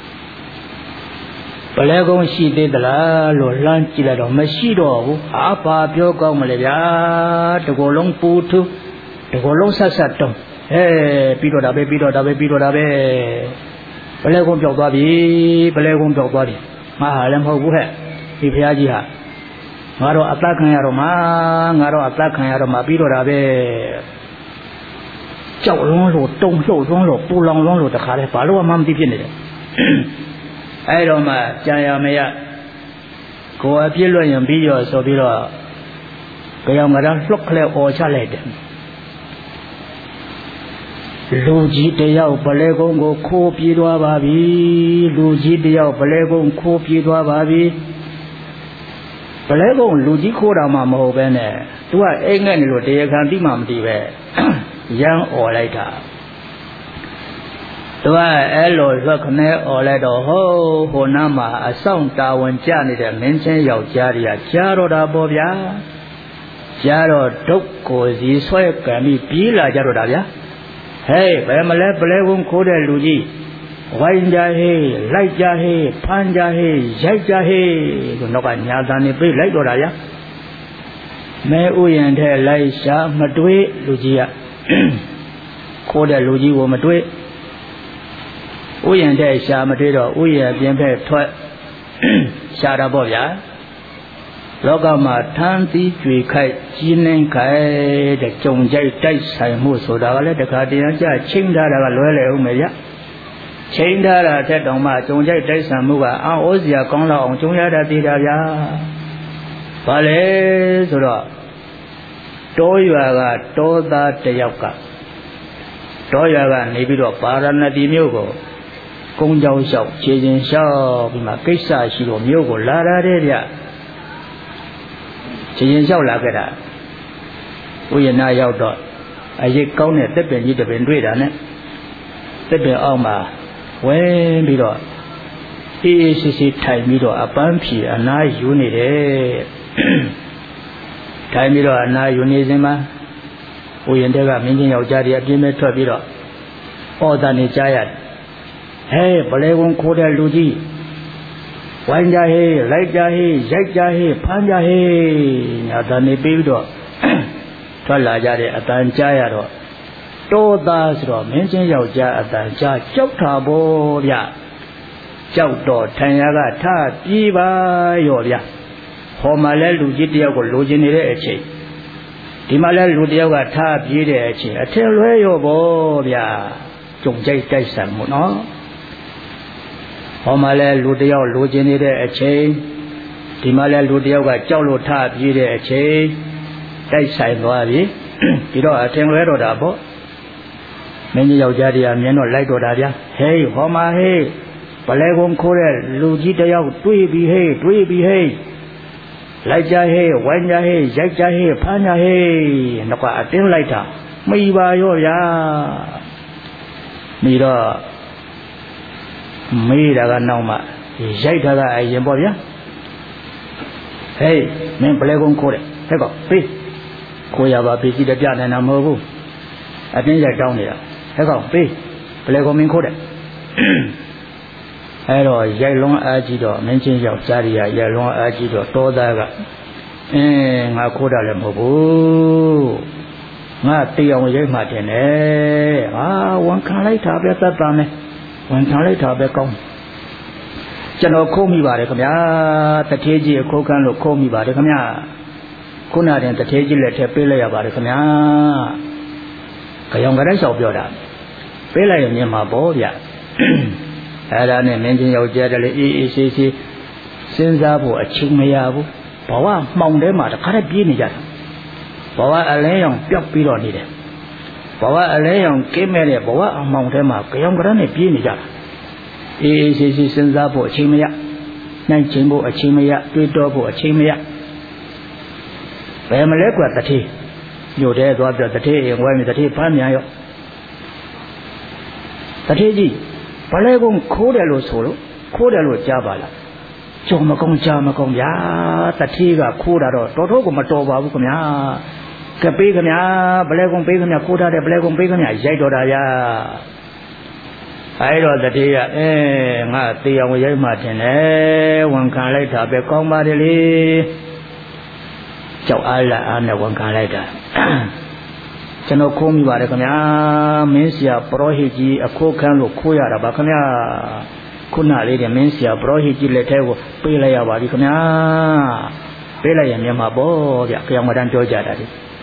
ပလဲကုန်းရှိသေးသလားလို့လှမ်းကြည့်လိုက်တော့မရှိတော့ဘူးအာဘာပြောကောင်းမလဲဗျာတကောလုံးပူထူတကောလုံးဆက်ဆက်တုံးဟဲပြီးတော့ဒါပဲပြီးတော့ဒါပဲပြီးတော့ဒါပဲပလဲကုန်းပြောက်သွားပြီပလဲကုန်းပြောက်သွားပြီငါဟာလည်းမဟုတ်ဘူးဟဲ့ဒီဘုရားကြီးဟာငါတော့အသက်ခံရတော့မှာငါတော့အသက်ခံရတော့မှာပြီးတော့ဒါပဲကြောက်လွန်းလို့တုံလှုပ်လွန်းလို့ပူလောင်လွန်းလို့တခါလဲဘာလို့မှမသိဖြစ်နေတယ်အဲ့တော့မှကြာရမရကိုယ်အပြစ်လွတ်ရင်ပြီးရောဆိုပြီးတော့ကြောင်ကရလှုပ်ခလဲអော်ချလိုက်တယ်လူကြီးတယောက်ပလဲကုန်းကိုခိုးပြေးသွားပါပြီလူကြီးတယောက်ပလဲကုန်းခိုးပြေးသွားပါပြီပလဲကုန်းလူကြီးခိုးတာမှမဟုတ်ပဲနဲ့သူကအိမ်ငက်နေလို့တရားခံတိမှမသိပဲရမ်းអော်လိုက်တာသူကအဲ့လိုလွတ်ခနဲអော်လိုက်တော့ဟိုးဟိုနားမှာအဆောင်တာဝန်ကျနေတဲ့မင်းချင်းယောက်ျားတွေကကြားတော့တာပေါ့ဗျာကြားတော့ဒုက္ကိုစီဆွဲကံပြီးပြေးလာကြတော့တာဗျာဟဲ့ဘယ်မလဲပလဲကုန်းခိုးတဲ့လူကြီးဝိုင်းကြဟေးလိုက်ကြဟေးဖမ်းကြဟေးရိုက်ကြဟေးဆိုတော့ကညာတန်နေပြေးလိုက်တော့တာဗျာမဲဥယျာဉ်ထဲလိုက်ရှာမတွေးလူကြီးကခိုးတဲ့လူကြီးကိုမတွေးဥယျာဉ်တဲ့ရှာမတွေ့တော့ဥယျာဉ်ပြင်ဖက်ထွက်ရှာတာပေါ့ဗျာလောကမှာထမ်းသီးကြွေခိုက်ကြီးနှင်းခိုက်တဲ့ကြုံကြိုက်တိုက်ဆိုင်မှုဆိုတာကလည်းတခါတည်းကြချိန်ထားတာကလွဲလေဦးမယ်ဗျချိန်ထားတာထက်တောင်မှကြုံကြိုက်တိုက်ဆိုင်မှုကအံ့ဩစရာကောင်းလောက်အောင်ကြုံရတာသေးတာဗျာဘာလဲဆိုတော့တောရွာကတောသားတယောက်ကတောရွာကနေပြီးတော့ပါရဏတိမြို့ကိုကုန်းကြောင်းလျှောက်ခြေချင်းလျှောက်ပြီးမှကိစ္စရှိလို့မြို့ကိုလာရတဲ့ဗျခြေချင်းလျှောက်လာခဲ့တာဥယျာဏရောက်တော့အရေးကောင်းတဲ့တက်ပင်ကြီးတစ်ပင်တွေ့တာနဲ့တက်ပင်အောက်မှာဝဲပြီးတော့အေးအေးဆေးဆေးထိုင်ပြီးတော့အပန်းဖြေအနားယူနေတယ်ထိုင်ပြီးတော့အနားယူနေစဉ်မှာဥယျာဉ်တဲကမင်းချင်းယောက်ျားတွေအပြင်းမဲ့ထွက်ပြီးတော့ဩဇာနေကြားရတယ်ဟဲ့ပလဲကုန်းခိုးတဲ့လူကြီးဝိုင်းကြဟေးလိုက်ကြဟေးရိုက်ကြဟေးဖမ်းကြဟေးညာတန်နေပြီးတော့ထွက်လာကြတဲ့အတန်ကြားရတော့တောသားဆိုတော့မင်းချင်းယောက်ျားအတန်ကြားကြောက်တာပေါ့ဗျကြောက်တော့ထံရကထပြေးပါရောဗျဟောမှလဲလူကြီးတယောက်ကိုလိုချင်နေတဲ့အချိန်ဒီမှာလဲလူတယောက်ကထပြေးတဲ့အချိန်အထက်လွဲရောပေါ့ဗျကြုံကြိုက်တိုက်ဆံမှုနော်ဟောမှလဲလူတယောက်လိုချင်နေတဲ့အချိန်ဒီမှာလဲလူတယောက်ကကြောက်လို့ထပြေးတဲ့အချိန်တိုက်ဆိုင်သွားပြီဒီတော့အထင်လွဲတော့တာပေါ့မင်းကြီးယောက်ျားတွေကမြင်တော့လိုက်တော့တာဗျာဟေးဟောမှာဟေးပလဲကုန်းခိုးတဲ့လူကြီးတယောက်တွေးပြီးဟေးတွေးပြီးဟေးလိုက်ကြဟေးဝိုင်းကြဟေးရိုက်ကြဟေးဖမ်းကြဟေးတော့ကအတင်းလိုက်တာမိပါရောဗျာပြီးတော့မေးတာကနောက်မှရိုက်တာကအရင်ပေါ့ဗျာဟေးမင်းပလဲကုန်းခိုးတဲ့ဟဲ့ကောပေးခိုးရပါပြီကြည့်တယ်ပြနေတာမဟုတ်ဘူးအတင်းရိုက်တောင်းနေတာဟဲ့ကောပေးပလဲကုန်းမင်းခိုးတဲ့အဲ့တော့ရိုက်လွန်အားကြီးတော့မင်းချင်းယောက်ျားကြီးရိုက်လွန်အားကြီးတော့တောသားကအင်းငါခိုးတာလည်းမဟုတ်ဘူးငါတေးအောင်ရိုက်မှတင်တယ်ဟာဝန်ခံလိုက်တာပဲသတ်တာမယ်ဝန်ခံလိုက်တာပဲကောင်းကျွန်တော်ခိုးမိပါတယ်ခင်ဗျာတထေးကြီးအခိုးခန်းလို့ခိုးမိပါတယ်ခင်ဗျာခုနတင်တထေးကြီးလက်ထက်ပေးလိုက်ရပါတယ်ခင်ဗျာကြောင်ကလေးလျှောက်ပြောတာပေးလိုက်ရင်မြင်မှာပေါ့ဗျအဲ့ဒါနဲ့မင်းချင်းယောက်ျားတည်းအေးအေးဆေးဆေးစဉ်းစားဖို့အချိန်မရဘူးဘဝမှောင်ထဲမှာတခါတည်းပြေးနေကြတာဘဝအလဲရောင်ပျောက်ပြီးတော့နေတယ်ဘဝအလဲရောင်ကင်းမဲ့တဲ့ဘဝအမှောင်ထဲမှာကြောင်ကလေးနဲ့ပြေးနေကြတာအေးအေးဆေးဆေးစဉ်းစားဖို့အချိန်မရနိုင်ချင်ဖို့အချိန်မရတွေးတောဖို့အချိန်မရဘယ်မလဲကွာတတိညိုတဲ့သွားပြတတိရင်ဝိုင်းတတိဖမ်းမြန်ရောတတိကြီးဘလဲကုန်းခိုးတယ်လို့ဆိုလို့ခိုးတယ်လို့ကြားပါလားကြုံမကောင်းကြားမကောင်းဗျာတတိကခိုးတာတော့တော်တော်ကိုမတော်ပါဘူးခင်ဗျာကပေးခင်ဗျာဘလဲကုန်းပေးခင်ဗျာခိုးထားတဲ့ဘလဲကုန်းပေးခင်ဗျာရိုက်တော်တာဗျာအဲ့တော့တတိကအဲငါတေးအောင်ရိုက်မှတင်တယ်ဝန်ခံလိုက်တာပဲကောင်းပါတယ်လေကြောက်အားလာအားနဲ့ဝန်ခံလိုက်တာကျွန်တော်ခိုးမိပါတယ်ခင်ဗျာမင်းဆရာပရောဟိတ်ကြီးအခိုးခန်းလို့ခိုးရတာပါခင်ဗျာခုနလေးတဲ့မင်းဆရာပရောဟိတ်ကြီးလက်ထဲကိုပေးလိုက်ရပါပြီခင်ဗျာပေးလိုက်ရင်မြန်မာပေါ့ဗျကြောင်မတန်းပြောကြတာလေ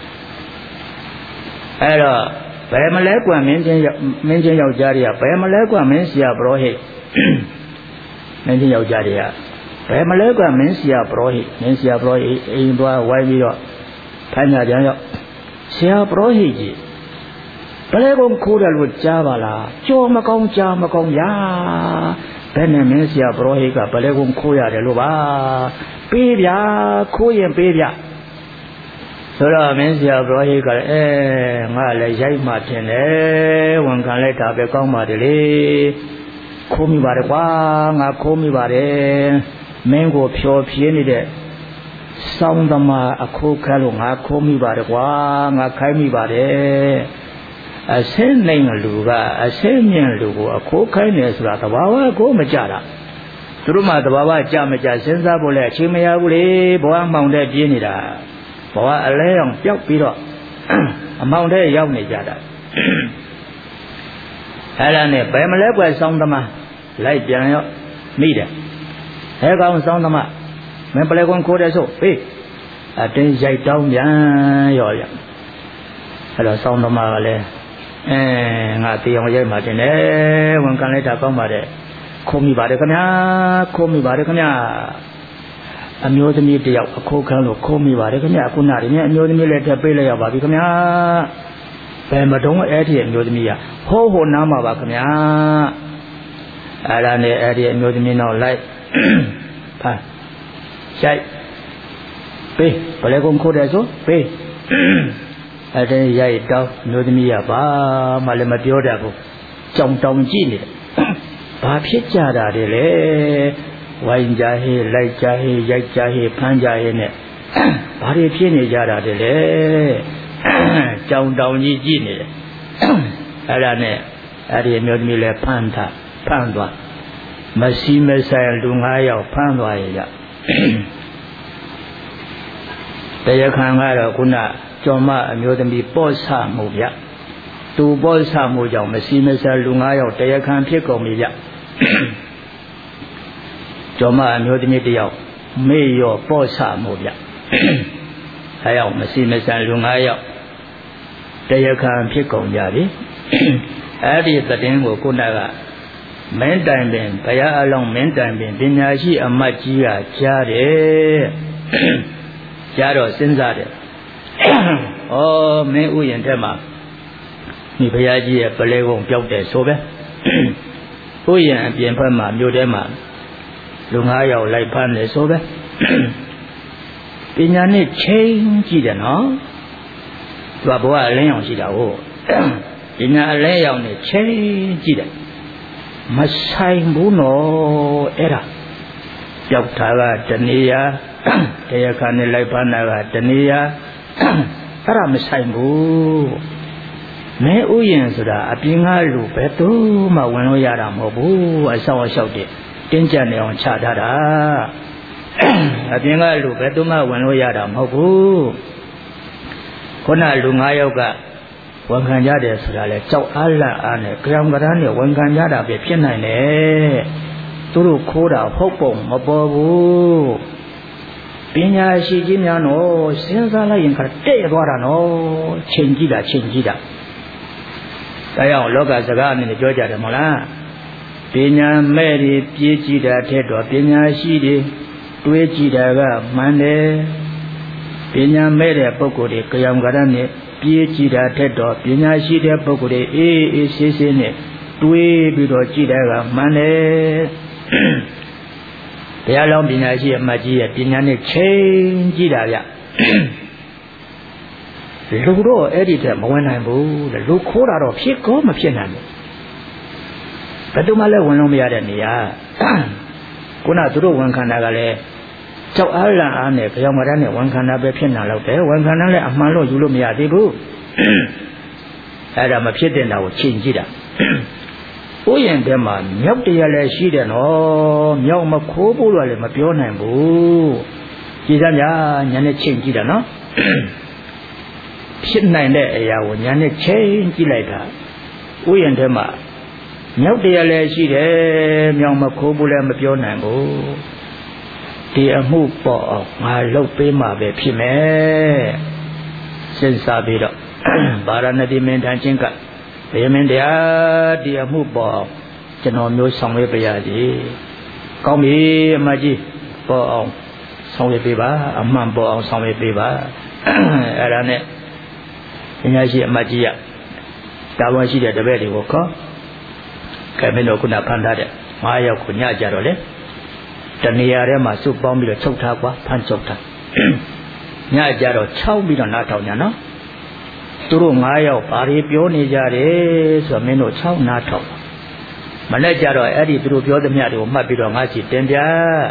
အဲ့တော့ဘယ်မလဲကွာမင်းချင်းမင်းချင်းယောက်ျားတွေကဘယ်မလဲကွာမင်းဆရာပရောဟိတ်မင်းချင်းယောက်ျားတွေကဘယ်မလဲကွာမင်းဆရာပရောဟိတ်မင်းဆရာပရောဟိတ်အိမ်သွားဝိုင်းပြီးတော့ဖိုင်ညာကြရောက်ဆရာပရောဟိတ်ကြီးဘယ်ကုန်းခိုးတယ်လို့ကြားပါလားကြော်မကောင်းကြားမကောင်းဗျာဘယ်နဲ့မင်းဆရာပရောဟိတ်ကဘယ်ကုန်းခိုးရတယ်လို့ပါပေးဗျာခိုးရင်ပေးဗျာဆိုတော့မင်းဆရာပရောဟိတ်ကလည်းအဲငါလည်းရိုက်မှထင်တယ်ဝန်ခံလိုက်တာပဲကောင်းပါတယ်လေခိုးမိပါတယ်ကွာငါခိုးမိပါတယ်မင်းကိုဖြောဖြေးနေတဲ့စောင်းသမားအခိုးခါလို့ငါခိုးမိပါတယ်ကွာငါခိုင်းမိပါတယ်အစင်းနိုင်လူကအစင်းမြင်လူကိုအခိုးခိုင်းနေဆိုတာတဘာဝကိုမကြတာသူတို့မှတဘာဝကြမကြစဉ်းစားဖို့လည်းအချိန်မရဘူးလေဘဝမှောင်တဲ့ပြင်းနေတာဘဝအလဲအောင်ပျောက်ပြီးတော့အမောင်တဲ့ရောက်နေကြတာအဲ့ဒါနဲ့ဘယ်မလဲကွယ်စောင်းသမားလိုက်ပြန်ရောမိတယ်ဟဲကောင်စောင်းသမားမင်းပလဲကွန်ခိုးတယ်ဆိုဟေးအတင်းရိုက်တောင်းပြန်ရောရအဲ့တော့စောင်းသမားကလည်းအဲငါတရားရိုက်မှတင်တယ်ဝန်ခံလိုက်တာကောင်းပါတယ်ခိုးမိပါတယ်ခင်ဗျာခိုးမိပါတယ်ခင်ဗျာအမျိုးသမီးတယောက်အခိုးခံလို့ခိုးမိပါတယ်ခင်ဗျာခုနကလည်းအမျိုးသမီးလည်းတက်ပေးလိုက်ရပါပြီခင်ဗျာဘယ်မတုံးအဲ့ဒီအမျိုးသမီးကဟိုးဟိုနားမှာပါခင်ဗျာအဲ့ဒါနဲ့အဲ့ဒီအမျိုးသမီးနောက်လိုက်ဖာရှိုက်ပေးဘယ်လေကုန်ခိုးတယ်ဆိုပေးအဲ့ဒါရိုက်တောင်းအမျိုးသမီးကဘာမှလည်းမပြောတတ်ဘူးကြောင်တောင်ကြည့်နေတယ်ဘာဖြစ်ကြတာတွေလဲဝိုင်းကြဟေးလိုက်ကြဟေးရိုက်ကြဟေးဖမ်းကြဟေးနဲ့ဘာတွေဖြစ်နေကြတာတွေလဲကြောင်တောင်ကြီးကြည့်နေတယ်အဲ့ဒါနဲ့အဲ့ဒီအမျိုးသမီးလည်းဖမ်းထားဖမ်းသွားမစီမဆိုင်လူ၅ယောက်ဖမ်းသွားရဲ့ကြတရားခံကတော့ခုနကျော်မအမျိုးသမီးပေါ့ဆမှုဗျသူပေါ့ဆမှုကြောင့်မစီမဆိုင်လူ၅ယောက်တရားခံဖြစ်ကုန်ပြီဗျကျော်မအမျိုးသမီးတယောက်မေ့ရောပေါ့ဆမှုဗျအဲရောက်မစီမဆိုင်လူ၅ယောက်တရားခံဖြစ်ကုန်ကြပြီအဲ့ဒီသတင်းကိုခုနကမင်းတိုင်ပင်ဘုရားအလောင်းမင်းတိုင်ပင်ပညာရှိအမတ်ကြီးကကြားတယ်ကြားတော့စဉ်းစားတယ်ဩမင်းဥယျာဉ်ထဲမှာဒီဘုရားကြီးရဲ့ပလဲကုန်းပြောက်တယ်ဆိုပဲဥယျာဉ်အပြင်ဘက်မှာမြို့ထဲမှာလူငါးယောက်လိုက်ဖမ်းတယ်ဆိုပဲပညာနဲ့ချင်းကြည့်တယ်နော်သူကဘဝအလင်းရောင်ရှိတာဟုတ်ပညာအလင်းရောင်နဲ့ချင်းကြည့်တယ်မဆိုင်ဘူးနော်အဲ့ဒါပြောက်တာကတဏှာတရားခံနဲ့လိုက်ဖမ်းတာကတဏှာအဲ့ဒါမဆိုင်ဘူးမဲဥယျာဉ်ဆိုတာအပြင်ကလူဘယ်သူမှဝင်လို့ရတာမဟုတ်ဘူးအဆောင်အလျှောက်တဲ့တင်းကျပ်နေအောင်ချထားတာအပြင်ကလူဘယ်သူမှဝင်လို့ရတာမဟုတ်ဘူးခုနလူ၅ယောက်ကဝန်ခံကြတယ်ဆိုတာလေကြောက်အားလန့်အားနဲ့ကြောင်ကရမ်းနဲ့ဝန်ခံကြတာပဲဖြစ်နိုင်တယ်သူတို့ခိုးတာဟုတ်ပုံမပေါ်ဘူးပညာရှိကြီးများနော်စဉ်းစားလိုက်ရင်ခါတဲ့သွားတာနော်ချိန်ကြည့်တာချိန်ကြည့်တာဒါကြောင့်လောကစကားအနေနဲ့ပြောကြတယ်မဟုတ်လားပညာမဲ့တွေပြေးကြည့်တာတဲ့တော့ပညာရှိတွေတွေးကြည့်တာကမှန်တယ်ပညာမဲ့တဲ့ပုဂ္ဂိုလ်တွေကြောင်ကရမ်းနဲ့ပြေးကြည့်တာတဲ့တော့ပညာရှိတဲ့ပုဂ္ဂိုလ်တွေအေးအေးဆေးဆေးနဲ့တွေးပြီးတော့ကြည့်တာကမှန်တယ်ဘုရားလောင်းပညာရှိအမတ်ကြီးရဲ့ပညာနဲ့ချိန်ကြည့်တာဗျလူတော့အဲ့ဒီတဲ့မဝင်နိုင်ဘူးတဲ့လူခိုးတာတော့ဖြစ်ကောမဖြစ်နိုင်ဘူးဘယ်သူမှလည်းဝင်လို့မရတဲ့နေရာခုနသူတို့ဝန်ခံတာကလည်းကြောက်အားလန့်အားနဲ့ကြောင်မရမ်းနဲ့ဝန်ခံတာပဲဖြစ်နေတော့တယ်ဝန်ခံတာလည်းအမှန်လို့ယူလို့မရသေးဘူးအဲ့ဒါမဖြစ်တဲ့တာကိုချိန်ကြည့်တာဥယျာဉ်ထဲမှာမြောက်တရားလည်းရှိတယ်နော်မြောက်မခိုးဖို့လည်းမပြောနိုင်ဘူးကြည်စမ်းညာညာနဲ့ချိန်ကြည့်တာနော်ဖြစ်နိုင်တဲ့အရာကိုညာနဲ့ချိန်ကြည့်လိုက်တာဥယျာဉ်ထဲမှာမြောက်တရားလည်းရှိတယ်မြောက်မခိုးဖို့လည်းမပြောနိုင်ဘူးဒီအမှုပေါ်အောင်ငါလုပ်ပေးမှပဲဖြစ်မယ်စဉ်းစားပြီးတော့ဗာရာဏသီမင်းထံချင်းကဘုရားမင်းတရားဒီအမှုပေါ်ကျွန်တော်မျိုးဆောင်ရွက်ပါရစေကောင်းပြီအမကြီးပေါ်အောင်ဆောင်ရွက်ပေးပါအမှန်ပေါ်အောင်ဆောင်ရွက်ပေးပါအဲ့ဒါနဲ့ပညာရှိအမကြီးကတာဝန်ရှိတဲ့တပည့်တွေကိုခေါ်ကဲမင်းတို့ခုနဖန်ထားတဲ့ငါးယောက်ကိုညကြတော့လေတနေရာထဲမှာစုပေါင်းပြီးတော့ချုပ်ထားကွာဖန်ချုပ်ထားညကြတော့ခြောက်ပြီးတော့နားထောင်ညာနော်သူတို့၅ယောက်ဘာတွေပြောနေကြတယ်ဆိုတော့မင်းတို့၆နားထောင်မနဲ့ကြတော့အဲ့ဒီသူတို့ပြောသမျှတွေကိုမှတ်ပြီးတော့ငါစီတင်ပြ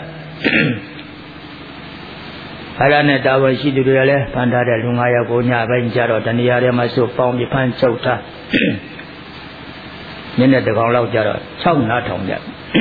အဲ့ဒါနဲ့တာဝန်ရှိသူတွေလည်းဖန်ထားတဲ့လူ၅ယောက်ကိုညပိုင်းကြတော့တဏှာထဲမှာစုပေါင်းပြီးဖန်ချုပ်ထားညနေတကောင်လောက်ကြတော့၆နားထောင်ကြ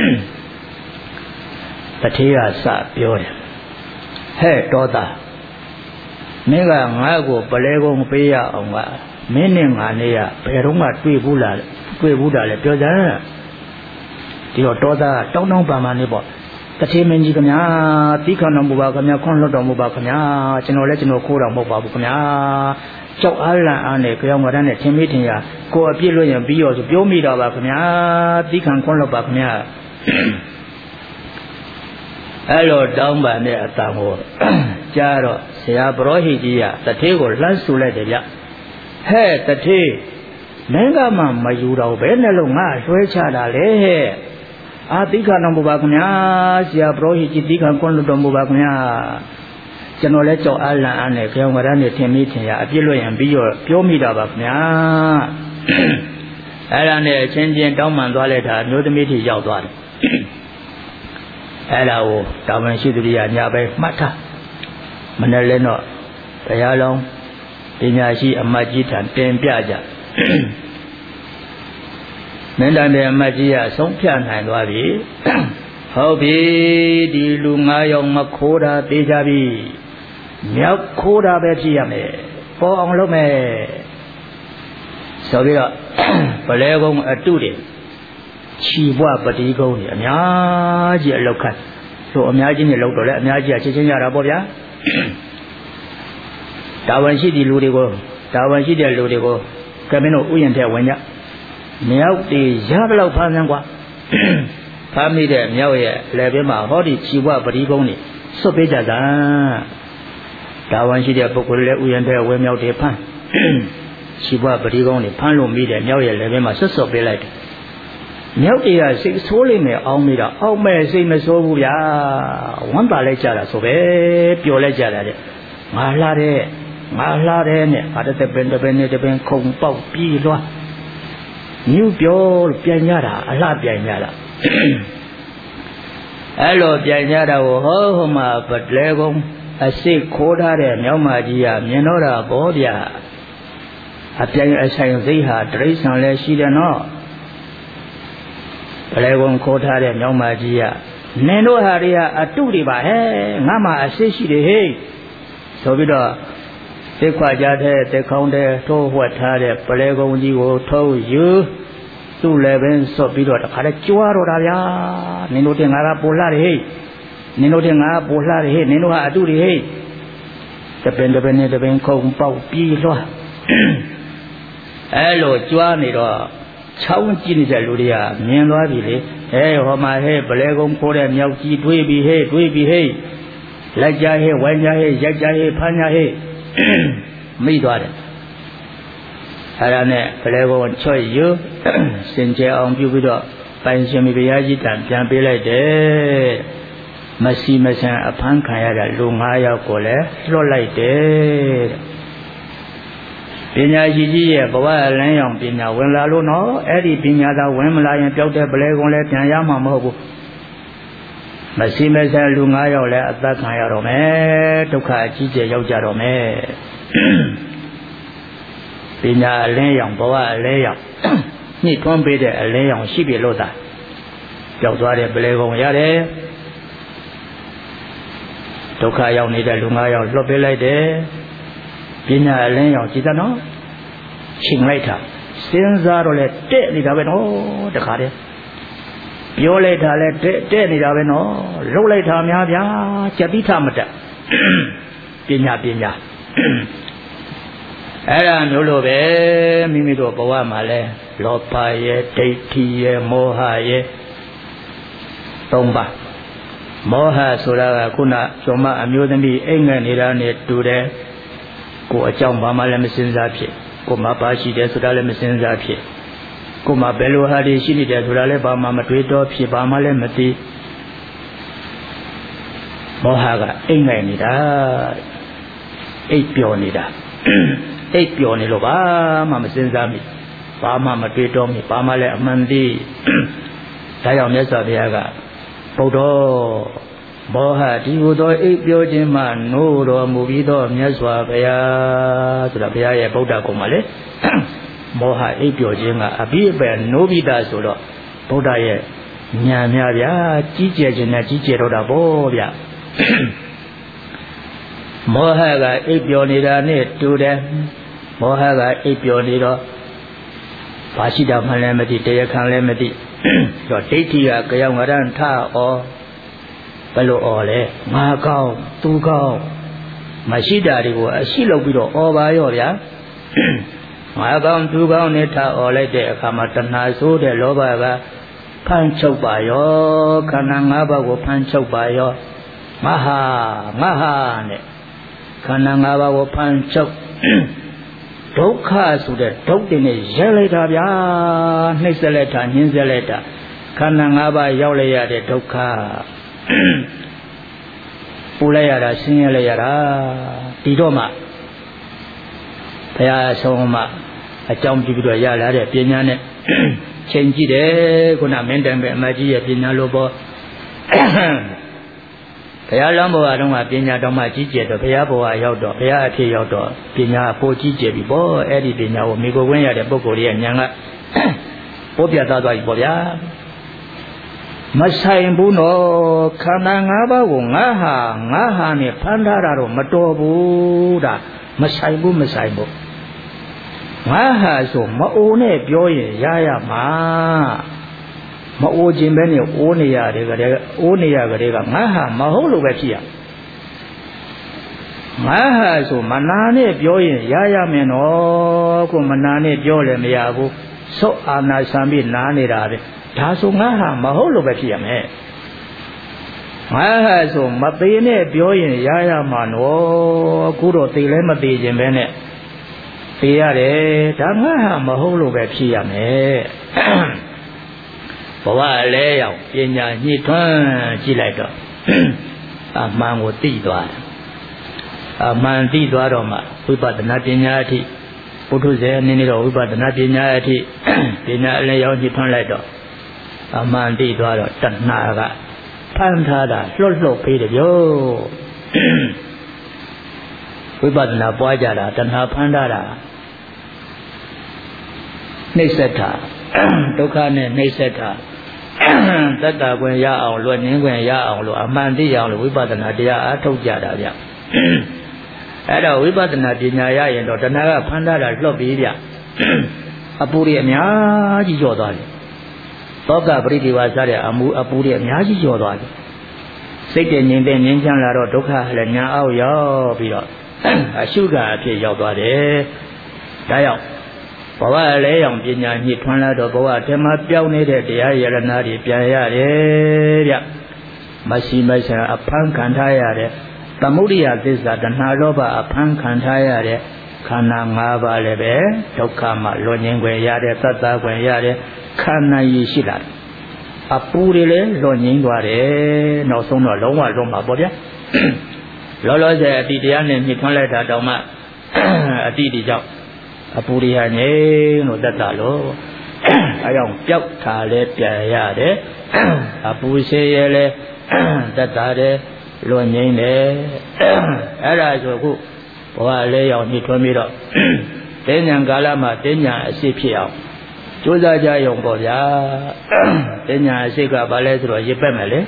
တထေးကစပြောတယ်ဟဲ့တော်သားမင်းကငါ့ကိုပလဲကုန်းပေးရအောင်ကမင်းနဲ့ငါနဲ့ကဘယ်တော့မှတွေ့ဘူးလားတွေ့ဘူးတာလဲပြောကြဒီတော့တောသားတောင်းတောင်းပန်ပန်နေပေါ့တထေးမင်းကြီးခင်ဗျာတိခဏတော်မူပါခင်ဗျာခွန်လွတ်တော်မူပါခင်ဗျာကျွန်တော်လည်းကျွန်တော်ခိုးတော်မဟုတ်ပါဘူးခင်ဗျာကြောက်အားလန့်အားနဲ့ကြောင်မရမ်းနဲ့ထင်မိထင်ရကိုအပြစ်လွတ်ရင်ပြီးရောဆိုပြောမိတော့ပါခင်ဗျာတိခဏခွန်လွတ်ပါခင်ဗျာအဲ့လိုတောင်းပန်တဲ့အတန်ကိုကြားတော့ဆရာပရောဟိတ်ကြီးကတထေးကိုလှမ်းဆူလိုက်တယ်ဗျဟဲ့တထေးမင်းကမှမယူတော့ဘဲနဲ့လို့ငါလွှဲချတာလေဟဲ့အာတိခဏတော်မူပါခင်ဗျာဆရာပရောဟိတ်ကြီးတိခဏကွန်းလွတ်တော်မူပါခင်ဗျာကျွန်တော်လဲကြောက်အားလန့်အားနဲ့ကြောင်ကရမ်းနဲ့ထင်မိထင်ရအပြစ်လွတ်ရင်ပြီးတော့ပြောမိတာပါခင်ဗျာအဲ့ဒါနဲ့အချင်းချင်းတောင်းပန်သွားလိုက်တာမျိုးသမီးထိရောက်သွားတယ်အဲ့ဒါကိုတာဝန်ရှိသူတွေကညာပဲမှတ်ထားမနေ့လည်းတော့တရားလုံးပညာရှိအမတ်ကြီးထံတင်ပြကြမင်းတန်တဲ့အမတ်ကြီးကဆုံးဖြတ်နိုင်သွားပြီဟုတ်ပြီဒီလူ၅ယောက်မခိုးတာသိကြပြီမြောက်ခိုးတာပဲဖြစ်ရမယ်ပေါ်အောင်လုပ်မယ်ဆိုပြီးတော့ပလဲကုန်းအတုတွေခြီးပွားပတိကုန်းတွေအများကြီးအလောက်ခတ်တို့အများကြီးနဲ့လောက်တော့လေအများကြီးကချက်ချင်းရတာပေါ့ဗျာတာဝန်ရှိတဲ့လူတွေကိုတာဝန်ရှိတဲ့လူတွေကိုကမင်းတို့ဥယျာဉ်ထဲဝင်ကြမြောက်တွေရဘလောက်ဖမ်းစမ်းกว่าဖမ်းမိတဲ့မြောက်ရဲ့လက်ဘင်းမှာဟောဒီခြီးပွားပတိကုန်းတွေစွတ်ပေးကြတာဒါဝန်ရှိတဲ့ပုဂ္ဂိုလ်လည်းဥယျာဉ်ထဲဝဲမြောက်တွေဖမ်းရှိဘပရိကောင်းတွေဖမ်းလို့မိတယ်မြောက်ရဲ့လည်းပဲမှာဆွတ်ဆွတ်ပေးလိုက်တယ်မြောက်တွေကစိတ်ဆိုးလိမ့်မယ်အောင်းမိတာအောက်မဲ့စိတ်မဆိုးဘူးဗျာဝမ်းပါလိုက်ကြတာဆိုပဲပျော်လိုက်ကြတာတဲ့ငါလှတဲ့ငါလှတဲ့နဲ့ဘာတစ်ပင်တစ်ပင်နဲ့တစ်ပင်ခုံပေါက်ပြီးလွှားညူပြောလို့ပြန်ကြတာအလှပြန်ကြတာအဲ့လိုပြန်ကြတာကိုဟောဟိုမှာပလဲကုန်းအစိတ်ခိုးထားတဲ့မြောက်မကြီးကမြင်တော့တာဘောဗျာအပြိုင်အဆိုင်စိတ်ဟာတရိษံလည်းရှိတယ်နော်ပလဲကုန်းခိုးထားတဲ့မြောက်မကြီးကနင်တို့ဟာတွေကအတုတွေပါဟဲ့ငါမှအစိတ်ရှိတယ်ဟဲ့ဆိုပြီးတော့သိခွာကြတဲ့တခေါင်းတဲ့ထိုးဝှက်ထားတဲ့ပလဲကုန်းကြီးကိုထုတ်ယူသူ့လည်းပဲစော့ပြီးတော့တခါတည်းကြွားတော့တာဗျာနင်တို့တင်ငါကပိုလှတယ်ဟဲ့နင်တို့တင်ငါကပိုလှတယ်ဟဲ့နင်တို့ဟာအတုတွေဟဲ့တပင်တပင်နဲ့တပင်ခုံပေါက်ပြီးလွှားအဲ့လိုကြွားနေတော့ချောင်းကြည့်နေတဲ့လူတွေကမြင်သွားပြီလေဟဲ့ဟောမှာဟဲ့ပလဲကုန်းခိုးတဲ့မြောက်ကြီးတွေးပြီးဟဲ့တွေးပြီးဟဲ့လက်ကြဟဲ့ဝိုင်းကြဟဲ့ရိုက်ကြဟဲ့ဖမ်းကြဟဲ့မိသွားတယ်အဲ့ဒါနဲ့ပလဲကုန်းချွတ်ယူစင်ကြယ်အောင်ပြုပြီးတော့ပိုင်ရှင်မိဘုရားကြီးတန်ပြန်ပေးလိုက်တယ်မစီမဆန်အဖမ်းခံရတဲ့လူ၅ယောက်ကိုလည်းလွတ်လိုက်တယ်ပညာရှိကြီးရဲ့ဘဝလမ်းရောက်ပညာဝင်လာလို့နော်အဲ့ဒီပညာသာဝင်မလာရင်ပျောက်တဲ့ပလဲကုန်းလည်းပြန်ရမှာမဟုတ်ဘူးမစီမဆန်လူ၅ယောက်လည်းအသက်ခံရတော့မယ်ဒုက္ခအကြီးကျယ်ရောက်ကြတော့မယ်ပညာအလင်းရောင်ဘဝအလဲရောင်ညှိထွန်းပေးတဲ့အလင်းရောင်ရှိပြီလို့သာပျောက်သွားတဲ့ပလဲကုန်းရတယ်ဒုက္ခရောက်နေတဲ့လူ၅ယောက်လွတ်ပေးလိုက်တယ်ပညာအလင်းရောင်ကြည်သနော်ချိန်လိုက်တာစဉ်းစားတော့လေတဲ့နေတာပဲနော်တခါတည်းပြောလိုက်တာလဲတဲ့တဲ့နေတာပဲနော်လှုပ်လိုက်တာများဗျာကြတိထမတက်ပညာပညာအဲ့ဒါမျိုးလိုပဲမိမိတို့ဘဝမှာလဲလောဘရဲ့ဒိဋ္ဌိရဲ့မောဟရဲ့သုံးပါးမောဟဆိုတာကခုနကျော်မအမျိုးသမီးအိမ်ငယ်နေတာနဲ့တူတယ်ကိုယ်အကြောင်းဘာမှလည်းမစဉ်းစားဖြစ်ကိုယ်မှာပါရှိတယ်ဆိုတာလည်းမစဉ်းစားဖြစ်ကိုယ်မှာဘယ်လိုဟာတွေရှိနေတယ်ဆိုတာလည်းဘာမှမတွေးတော့ဖြစ်ဘာမှလည်းမသိမောဟကအိမ်ငယ်နေတာအိပ်ပျော်နေတာအိပ်ပျော်နေလို့ဘာမှမစဉ်းစားမိဘာမှမတွေးတော့မိဘာမှလည်းအမှန်သိဒါကြောင့်မြတ်စွာဘုရားကဘုဒ္ဓမောဟဒီဟူသောအိပ်ပျော်ခြင်းမှနိုးတော်မူပြီးသောမြတ်စွာဘုရားဆိုတာဘုရားရဲ့ဗုဒ္ဓဂုဏ်မှာလေမောဟအိပ်ပျော်ခြင်းကအပြီးအပယ်နိုးပြီးသားဆိုတော့ဗုဒ္ဓရဲ့ဉာဏ်များဗျာကြီးကျယ်ခြင်းနဲ့ကြီးကျယ်တော့တာပေါ့ဗျာမောဟကအိပ်ပျော်နေတာနဲ့တူတယ်မောဟကအိပ်ပျော်နေတော့ဘာရှိတာမှလည်းမသိတရားခံလည်းမသိတော့ဒိဋ္ဌိကကြောင်ငရန်ထဩဘယ်လိုဩလဲငါကောင်းသူကောင်းမရှိတာတွေကိုအရှိလုပ်ပြီးတော့ဩပါရောဗျာငါကောင်းသူကောင်းနဲ့ထဩလိုက်တဲ့အခါမှာတဏှာဆိုးတဲ့လောဘကဖမ်းချုပ်ပါရောခန္ဓာ၅ပါးကိုဖမ်းချုပ်ပါရောငါဟာငါဟာနဲ့ခန္ဓာ၅ပါးကိုဖမ်းချုပ်ဒုက္ခဆိုတဲ့ဒုက္ခနဲ့ရဲလိုက်တာဗျာနှိမ့်ဆက်လိုက်တာညှင်းဆက်လိုက်တာခန္ဓာ၅ပါးရောက်လိုက်ရတဲ့ဒုက္ခပူလိုက်ရတာဆင်းရဲလိုက်ရတာဒီတော့မှဘုရားဆုံးမအကြောင်းပြုပြီးတော့ရလာတဲ့ပညာနဲ့ချိန်ကြည့်တယ်ခုနမင်းတန်ပဲအမကြီးရဲ့ပညာလိုပေါ်ဘုရားလောင်းဘဝတုန်းကပညာတော်မှကြီးကျယ်တော့ဘုရားဘဝရောက်တော့ဘုရားအဖြစ်ရောက်တော့ပညာပိုကြီးကျယ်ပြီပေါ့အဲ့ဒီပညာကိုမိကိုဝင်းရတဲ့ပုဂ္ဂိုလ်ရဲ့ဉာဏ်ကပို့ပြသွားသွားပြီပေါ့ဗျာမဆိုင်ဘူးနော်ခန္ဓာ၅ပါးကိုငါဟာငါဟာနဲ့ဖမ်းထားတာတော့မတော်ဘူးဒါမဆိုင်ဘူးမဆိုင်ဘူးငါဟာဆိုမအိုနဲ့ပြောရင်ရရမှာမအိုခြင်းပဲနဲ့အိုးနေရတယ်ကတည်းကအိုးနေရကတည်းကငါဟာမဟုတ်လို့ပဲဖြစ်ရငါဟာဆိုမနာနဲ့ပြောရင်ရရမယ်နော်ကိုမနာနဲ့ပြောလည်းမရဘူးစော့အာနာဆံပြီးနားနေတာပဲဒါဆိုငါဟာမဟုတ်လို့ပဲဖြစ်ရမယ် ngã số mà tiền này biểu hiện ya ya mà nó cú đồ tiền lấy mà tiền gì bên này tiền à đấy đã ngã mà hô lô về phi à mẹ bảoว่าแล้วပညာညှိထွန်းကြည့်လိုက်တော့အမှန်ကိုသိသွားတယ်အမှန်သိသွားတော့မှဝိပဿနာပညာအထိပုထုဇဉ်အနေနဲ့တော့ဝိပဿနာပညာအထိပညာအလျောင်းညှိထွန်းလိုက်တော့အမှန်သိသွားတော့တဏှာကဖမ်းထားတာလွတ်လွတ်ပေးတယ်ပြောဝိပဿနာပွားကြတာတဏှာဖမ်းထားတာနှိစ္စတာဒုက္ခနဲ့နှိစ္စတာတတ္တကွယ်ရအောင်လွတ်ငင်းကွယ်ရအောင်လို့အမှန်သိအောင်လို့ဝိပဿနာတရားအားထုတ်ကြတာဗျအဲ့တော့ဝိပဿနာပညာရရင်တော့တဏှာကဖမ်းထားတာလွတ်ပြီးဗျအပူတွေအများကြီးကျော်သွားတယ်သောကပရိဒီဝါစတဲ့အမှုအပူတွေအများကြီးကျော်သွားတယ်စိတ်တည်ငြိမ်တဲ့ငြိမ်းချမ်းလာတော့ဒုက္ခလည်းညာအောက်ရောက်ပြီးတော့အရှုကအဖြစ်ရောက်သွားတယ်ဒါကြောင့်ဘဝလဲအောင်ပညာညှိထွန်းလာတော့ဘဝဓမ္မပြောင်းနေတဲ့တရားယရနာတွေပြန်ရတယ်ဗျမရှိမရှိအဖမ်းခံထားရတဲ့သမုဒိယသစ္စာတဏှာလောဘအဖမ်းခံထားရတဲ့ခန္ဓာ၅ပါးလည်းပဲဒုက္ခမှလွန်ငင်းွယ်ရတဲ့သတ္တွယ်ရတဲ့ခန္ဓာရည်ရှိလာတယ်အပူတွေလည်းလွန်ငင်းသွားတယ်နောက်ဆုံးတော့လုံးဝလုံးမှာပေါ့ဗျာလောလောဆယ်အတိတရားနဲ့ညှိထွန်းလိုက်တာတောင်မှအတိတိကြောင့်အပူရိယငြိမ်းလို့တတ်တာလို့အဲကြောင့်ပျောက်တာလည်းပြန်ရတယ်အပူရှည်ရဲလည်းတတ်တာတယ်လွန်ငိမ့်တယ်အဲ့ဒါဆိုခုဘဝလေးရောက်ညှိထွန်းပြီးတော့တင်းညာကာလမှာတင်းညာအရှိဖြစ်အောင်ကြိုးစားကြရုံပေါ့ဗျာတင်းညာအရှိကဘာလဲဆိုတော့ရစ်ပက်မယ်လေ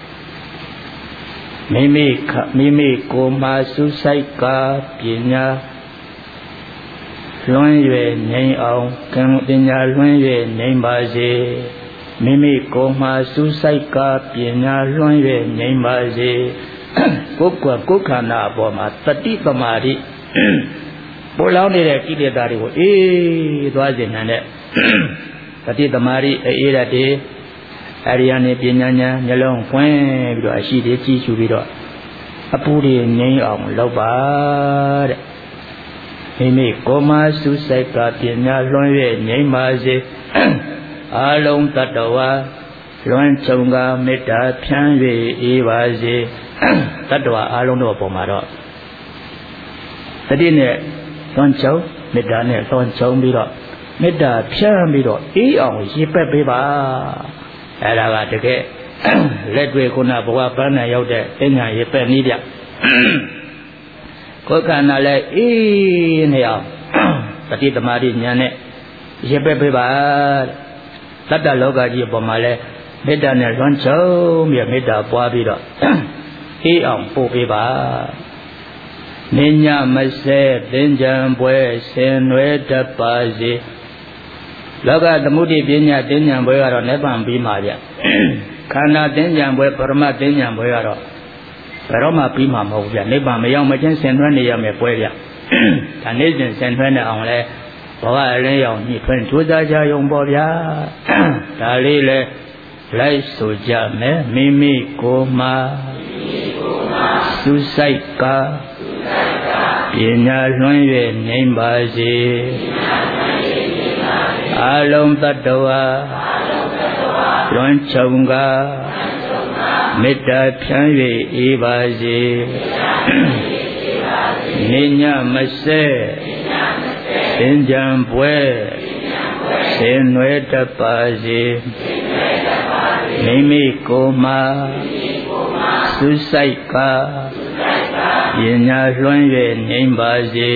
မိမိမိမိကိုယ်မှာစူးစိုက်ကပညာလွန်၍ငြိမ်းအောင်ကံပညာလွန်၍ငြိမ်းပါစေမိမိကိုယ်မှာစူးစိုက်ကပညာလွန်၍ငြိမ်းပါစေကိုယ်ကကိုယ်ခန္ဓာအပေါ်မှာတတိပမာတိပေါ်လောင်းနေတဲ့ကိလေသာတွေကိုအေးသွားစေနိုင်တဲ့တတိသမารိအေးရတဲ့အရိယာနေပညာဉာဏ်မျက်လုံးဖွင့်ပြီးတော့အရှိတွေကြည့်ရှုပြီးတော့အပူတွေငြိမ်းအောင်လုပ်ပါတဲ့မိမိကိုယ်မှာစူးစိုက်ကပညာလွန်၍ငြိမ်းပါစေအာလုံးတတ္တဝါလွန်ချုံကမေတ္တာဖြန်း၍အေးပါစေတတ္တဝါအာလုံးတို့ပုံမှာတော့တတိနဲ့လွန်ချုံမေတ္တာနဲ့လွန်ချုံပြီးတော့မေတ္တာဖြန်းပြီးတော့အေးအောင်ရည်ပက်ပေးပါအဲ့ဒါကတကယ်လက်တွေ့ခုနဘဝပန်းနဲ့ရောက်တဲ့အညာရည်ပက်နည်းပြကိုယ်ခန္ဓာလည်းအေးနေအောင်တတိသမารိဉာဏ်နဲ့ရည်ပက်ပေးပါတတ္တလောကကြီးအပေါ်မှာလဲမေတ္တာနဲ့လွန်ချုံပြီးမေတ္တာပွားပြီးတော့အေးအောင်ပို့ပေးပါနိညာမစဲသင်္ကြံပွဲဆင်နွယ်တတ်ပါစေလောကသမုဒိပညာသင်္ကြံပွဲကတော့နိဗ္ဗာန်ပြီးမှာဗျခန္ဓာသင်္ကြံပွဲပရမသင်္ကြံပွဲကတော့ဘယ်တော့မှပြီးမှာမဟုတ်ဗျနိဗ္ဗာန်မရောက်မချင်းဆင်နွှဲနေရမယ်ပွဲဗျဒါနေ့စဉ်ဆင်နွှဲနေအောင်လဲဘဝအလင်းရောက်ညှိထွန်းကြိုးစားကြရုံပေါ့ဗျာဒါလေးလဲလိုက်ဆိုကြမယ်မိမိကိုယ်မှာစူးစိုက်ကပညာလွှမ်း၍နေပါစေအာလုံးတတ္တဝါလွန်ချုံကမေတ္တာဖြန်း၍အေးပါစေနိညာမစဲသင်္ကြံပွဲဆင်နွယ်တတ်ပါစေမိမိကိုယ်မှာစူးစိုက်ကပညာလွှမ်း၍နေပါစေ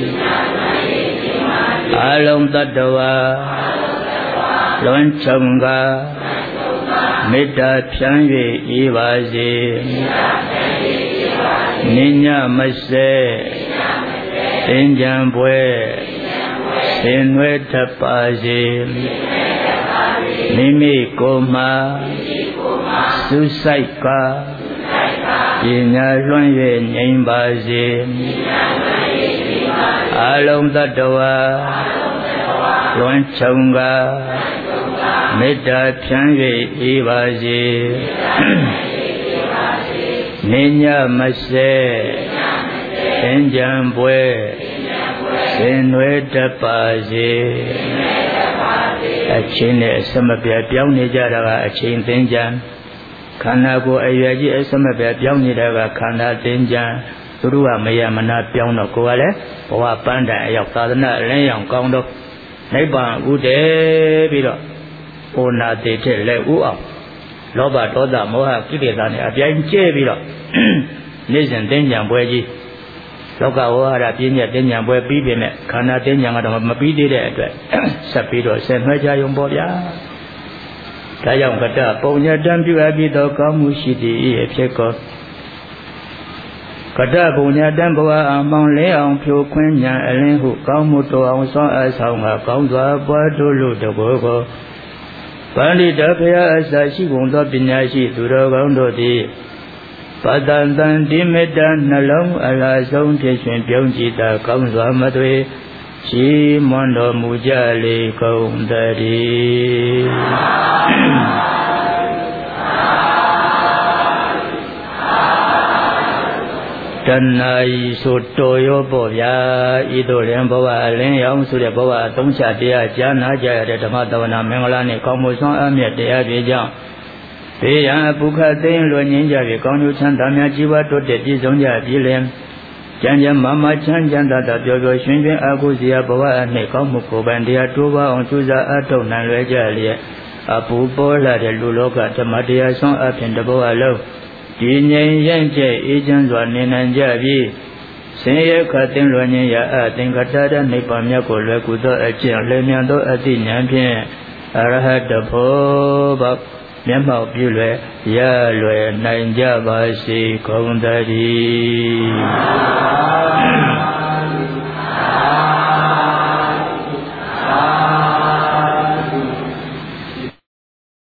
အာလုံးတတ္တဝါလွန်ချုံကမေတ္တာဖြန်း၍အေးပါစေနိညာမစဲသင်္ကြံပွဲဆင်နွယ်တတ်ပါစေမိမိကိုယ်မှာစူးစိုက်ကပညာလွှမ်း၍ငြိမ်းပါစေအာလုံးတတ္တဝါလွန်ချုံကမေတ္တာဖြန်း၍အေးပါစေ Ninya Mase Tenjan Bue Senwe Dapazi A chain is some of your Piaunijara, a chain Tenjan Kanago Ayaji is some of your Piaunijara, Kana Tenjan Rua Mayamana Piano Koale, or Panda Yakadana, Layang Kondo, Neighbor Ude Biro, or not they tell Ua, Loba Toda Moha Kidan, a giant Biro, Listen Tenjan Bueji, Loka Oara Pinya Tenjan Bue Bibine, Kana Tenjan Mabidi, Sapiro, Saint Maja Yumboya. Tayang kata, Punya dan juga kita kamu sidi epseko. Kata punya dan bawa amang leang piu kuenya elenhu kamu tuang sang asal ngakau dua buat dulu dego. Pandi dapaya asal si gungda binyasi dura gungdo di. Padan dan di medan nalang ala sang tisun piang cita kamu dua matwe. Si mando mujali kaum dari Tanai sotoyo boya idolen bawa len yang sudah bawa tongsa dia jana jaya de dhamma tawana mengala ni kaum musang amyat dia bijang Peya buka ten lo nyin ja bi kaum yu chan da mya jiwa tot de pi song ja bi len Jan jan mama chan jan da da pyo pyo shun shun a ku siya bawa a nei kaung mu ko ban dia tu ba ong chu sa a tou nan lue ja liye a pu po la de lu loka dhamma dia song a phin de bawa lo di nyin yan che e chan swa ni nan ja bi sin ye kha tin lo nyin ya a tin kha ta da nei pa mya ko lue ku to a chin le myan to a ti nyan phin a rahat de pho ba မျက်မှောက်ပြုလွယ်ရလွယ်နိုင်ကြပါစေကုန်သတည်း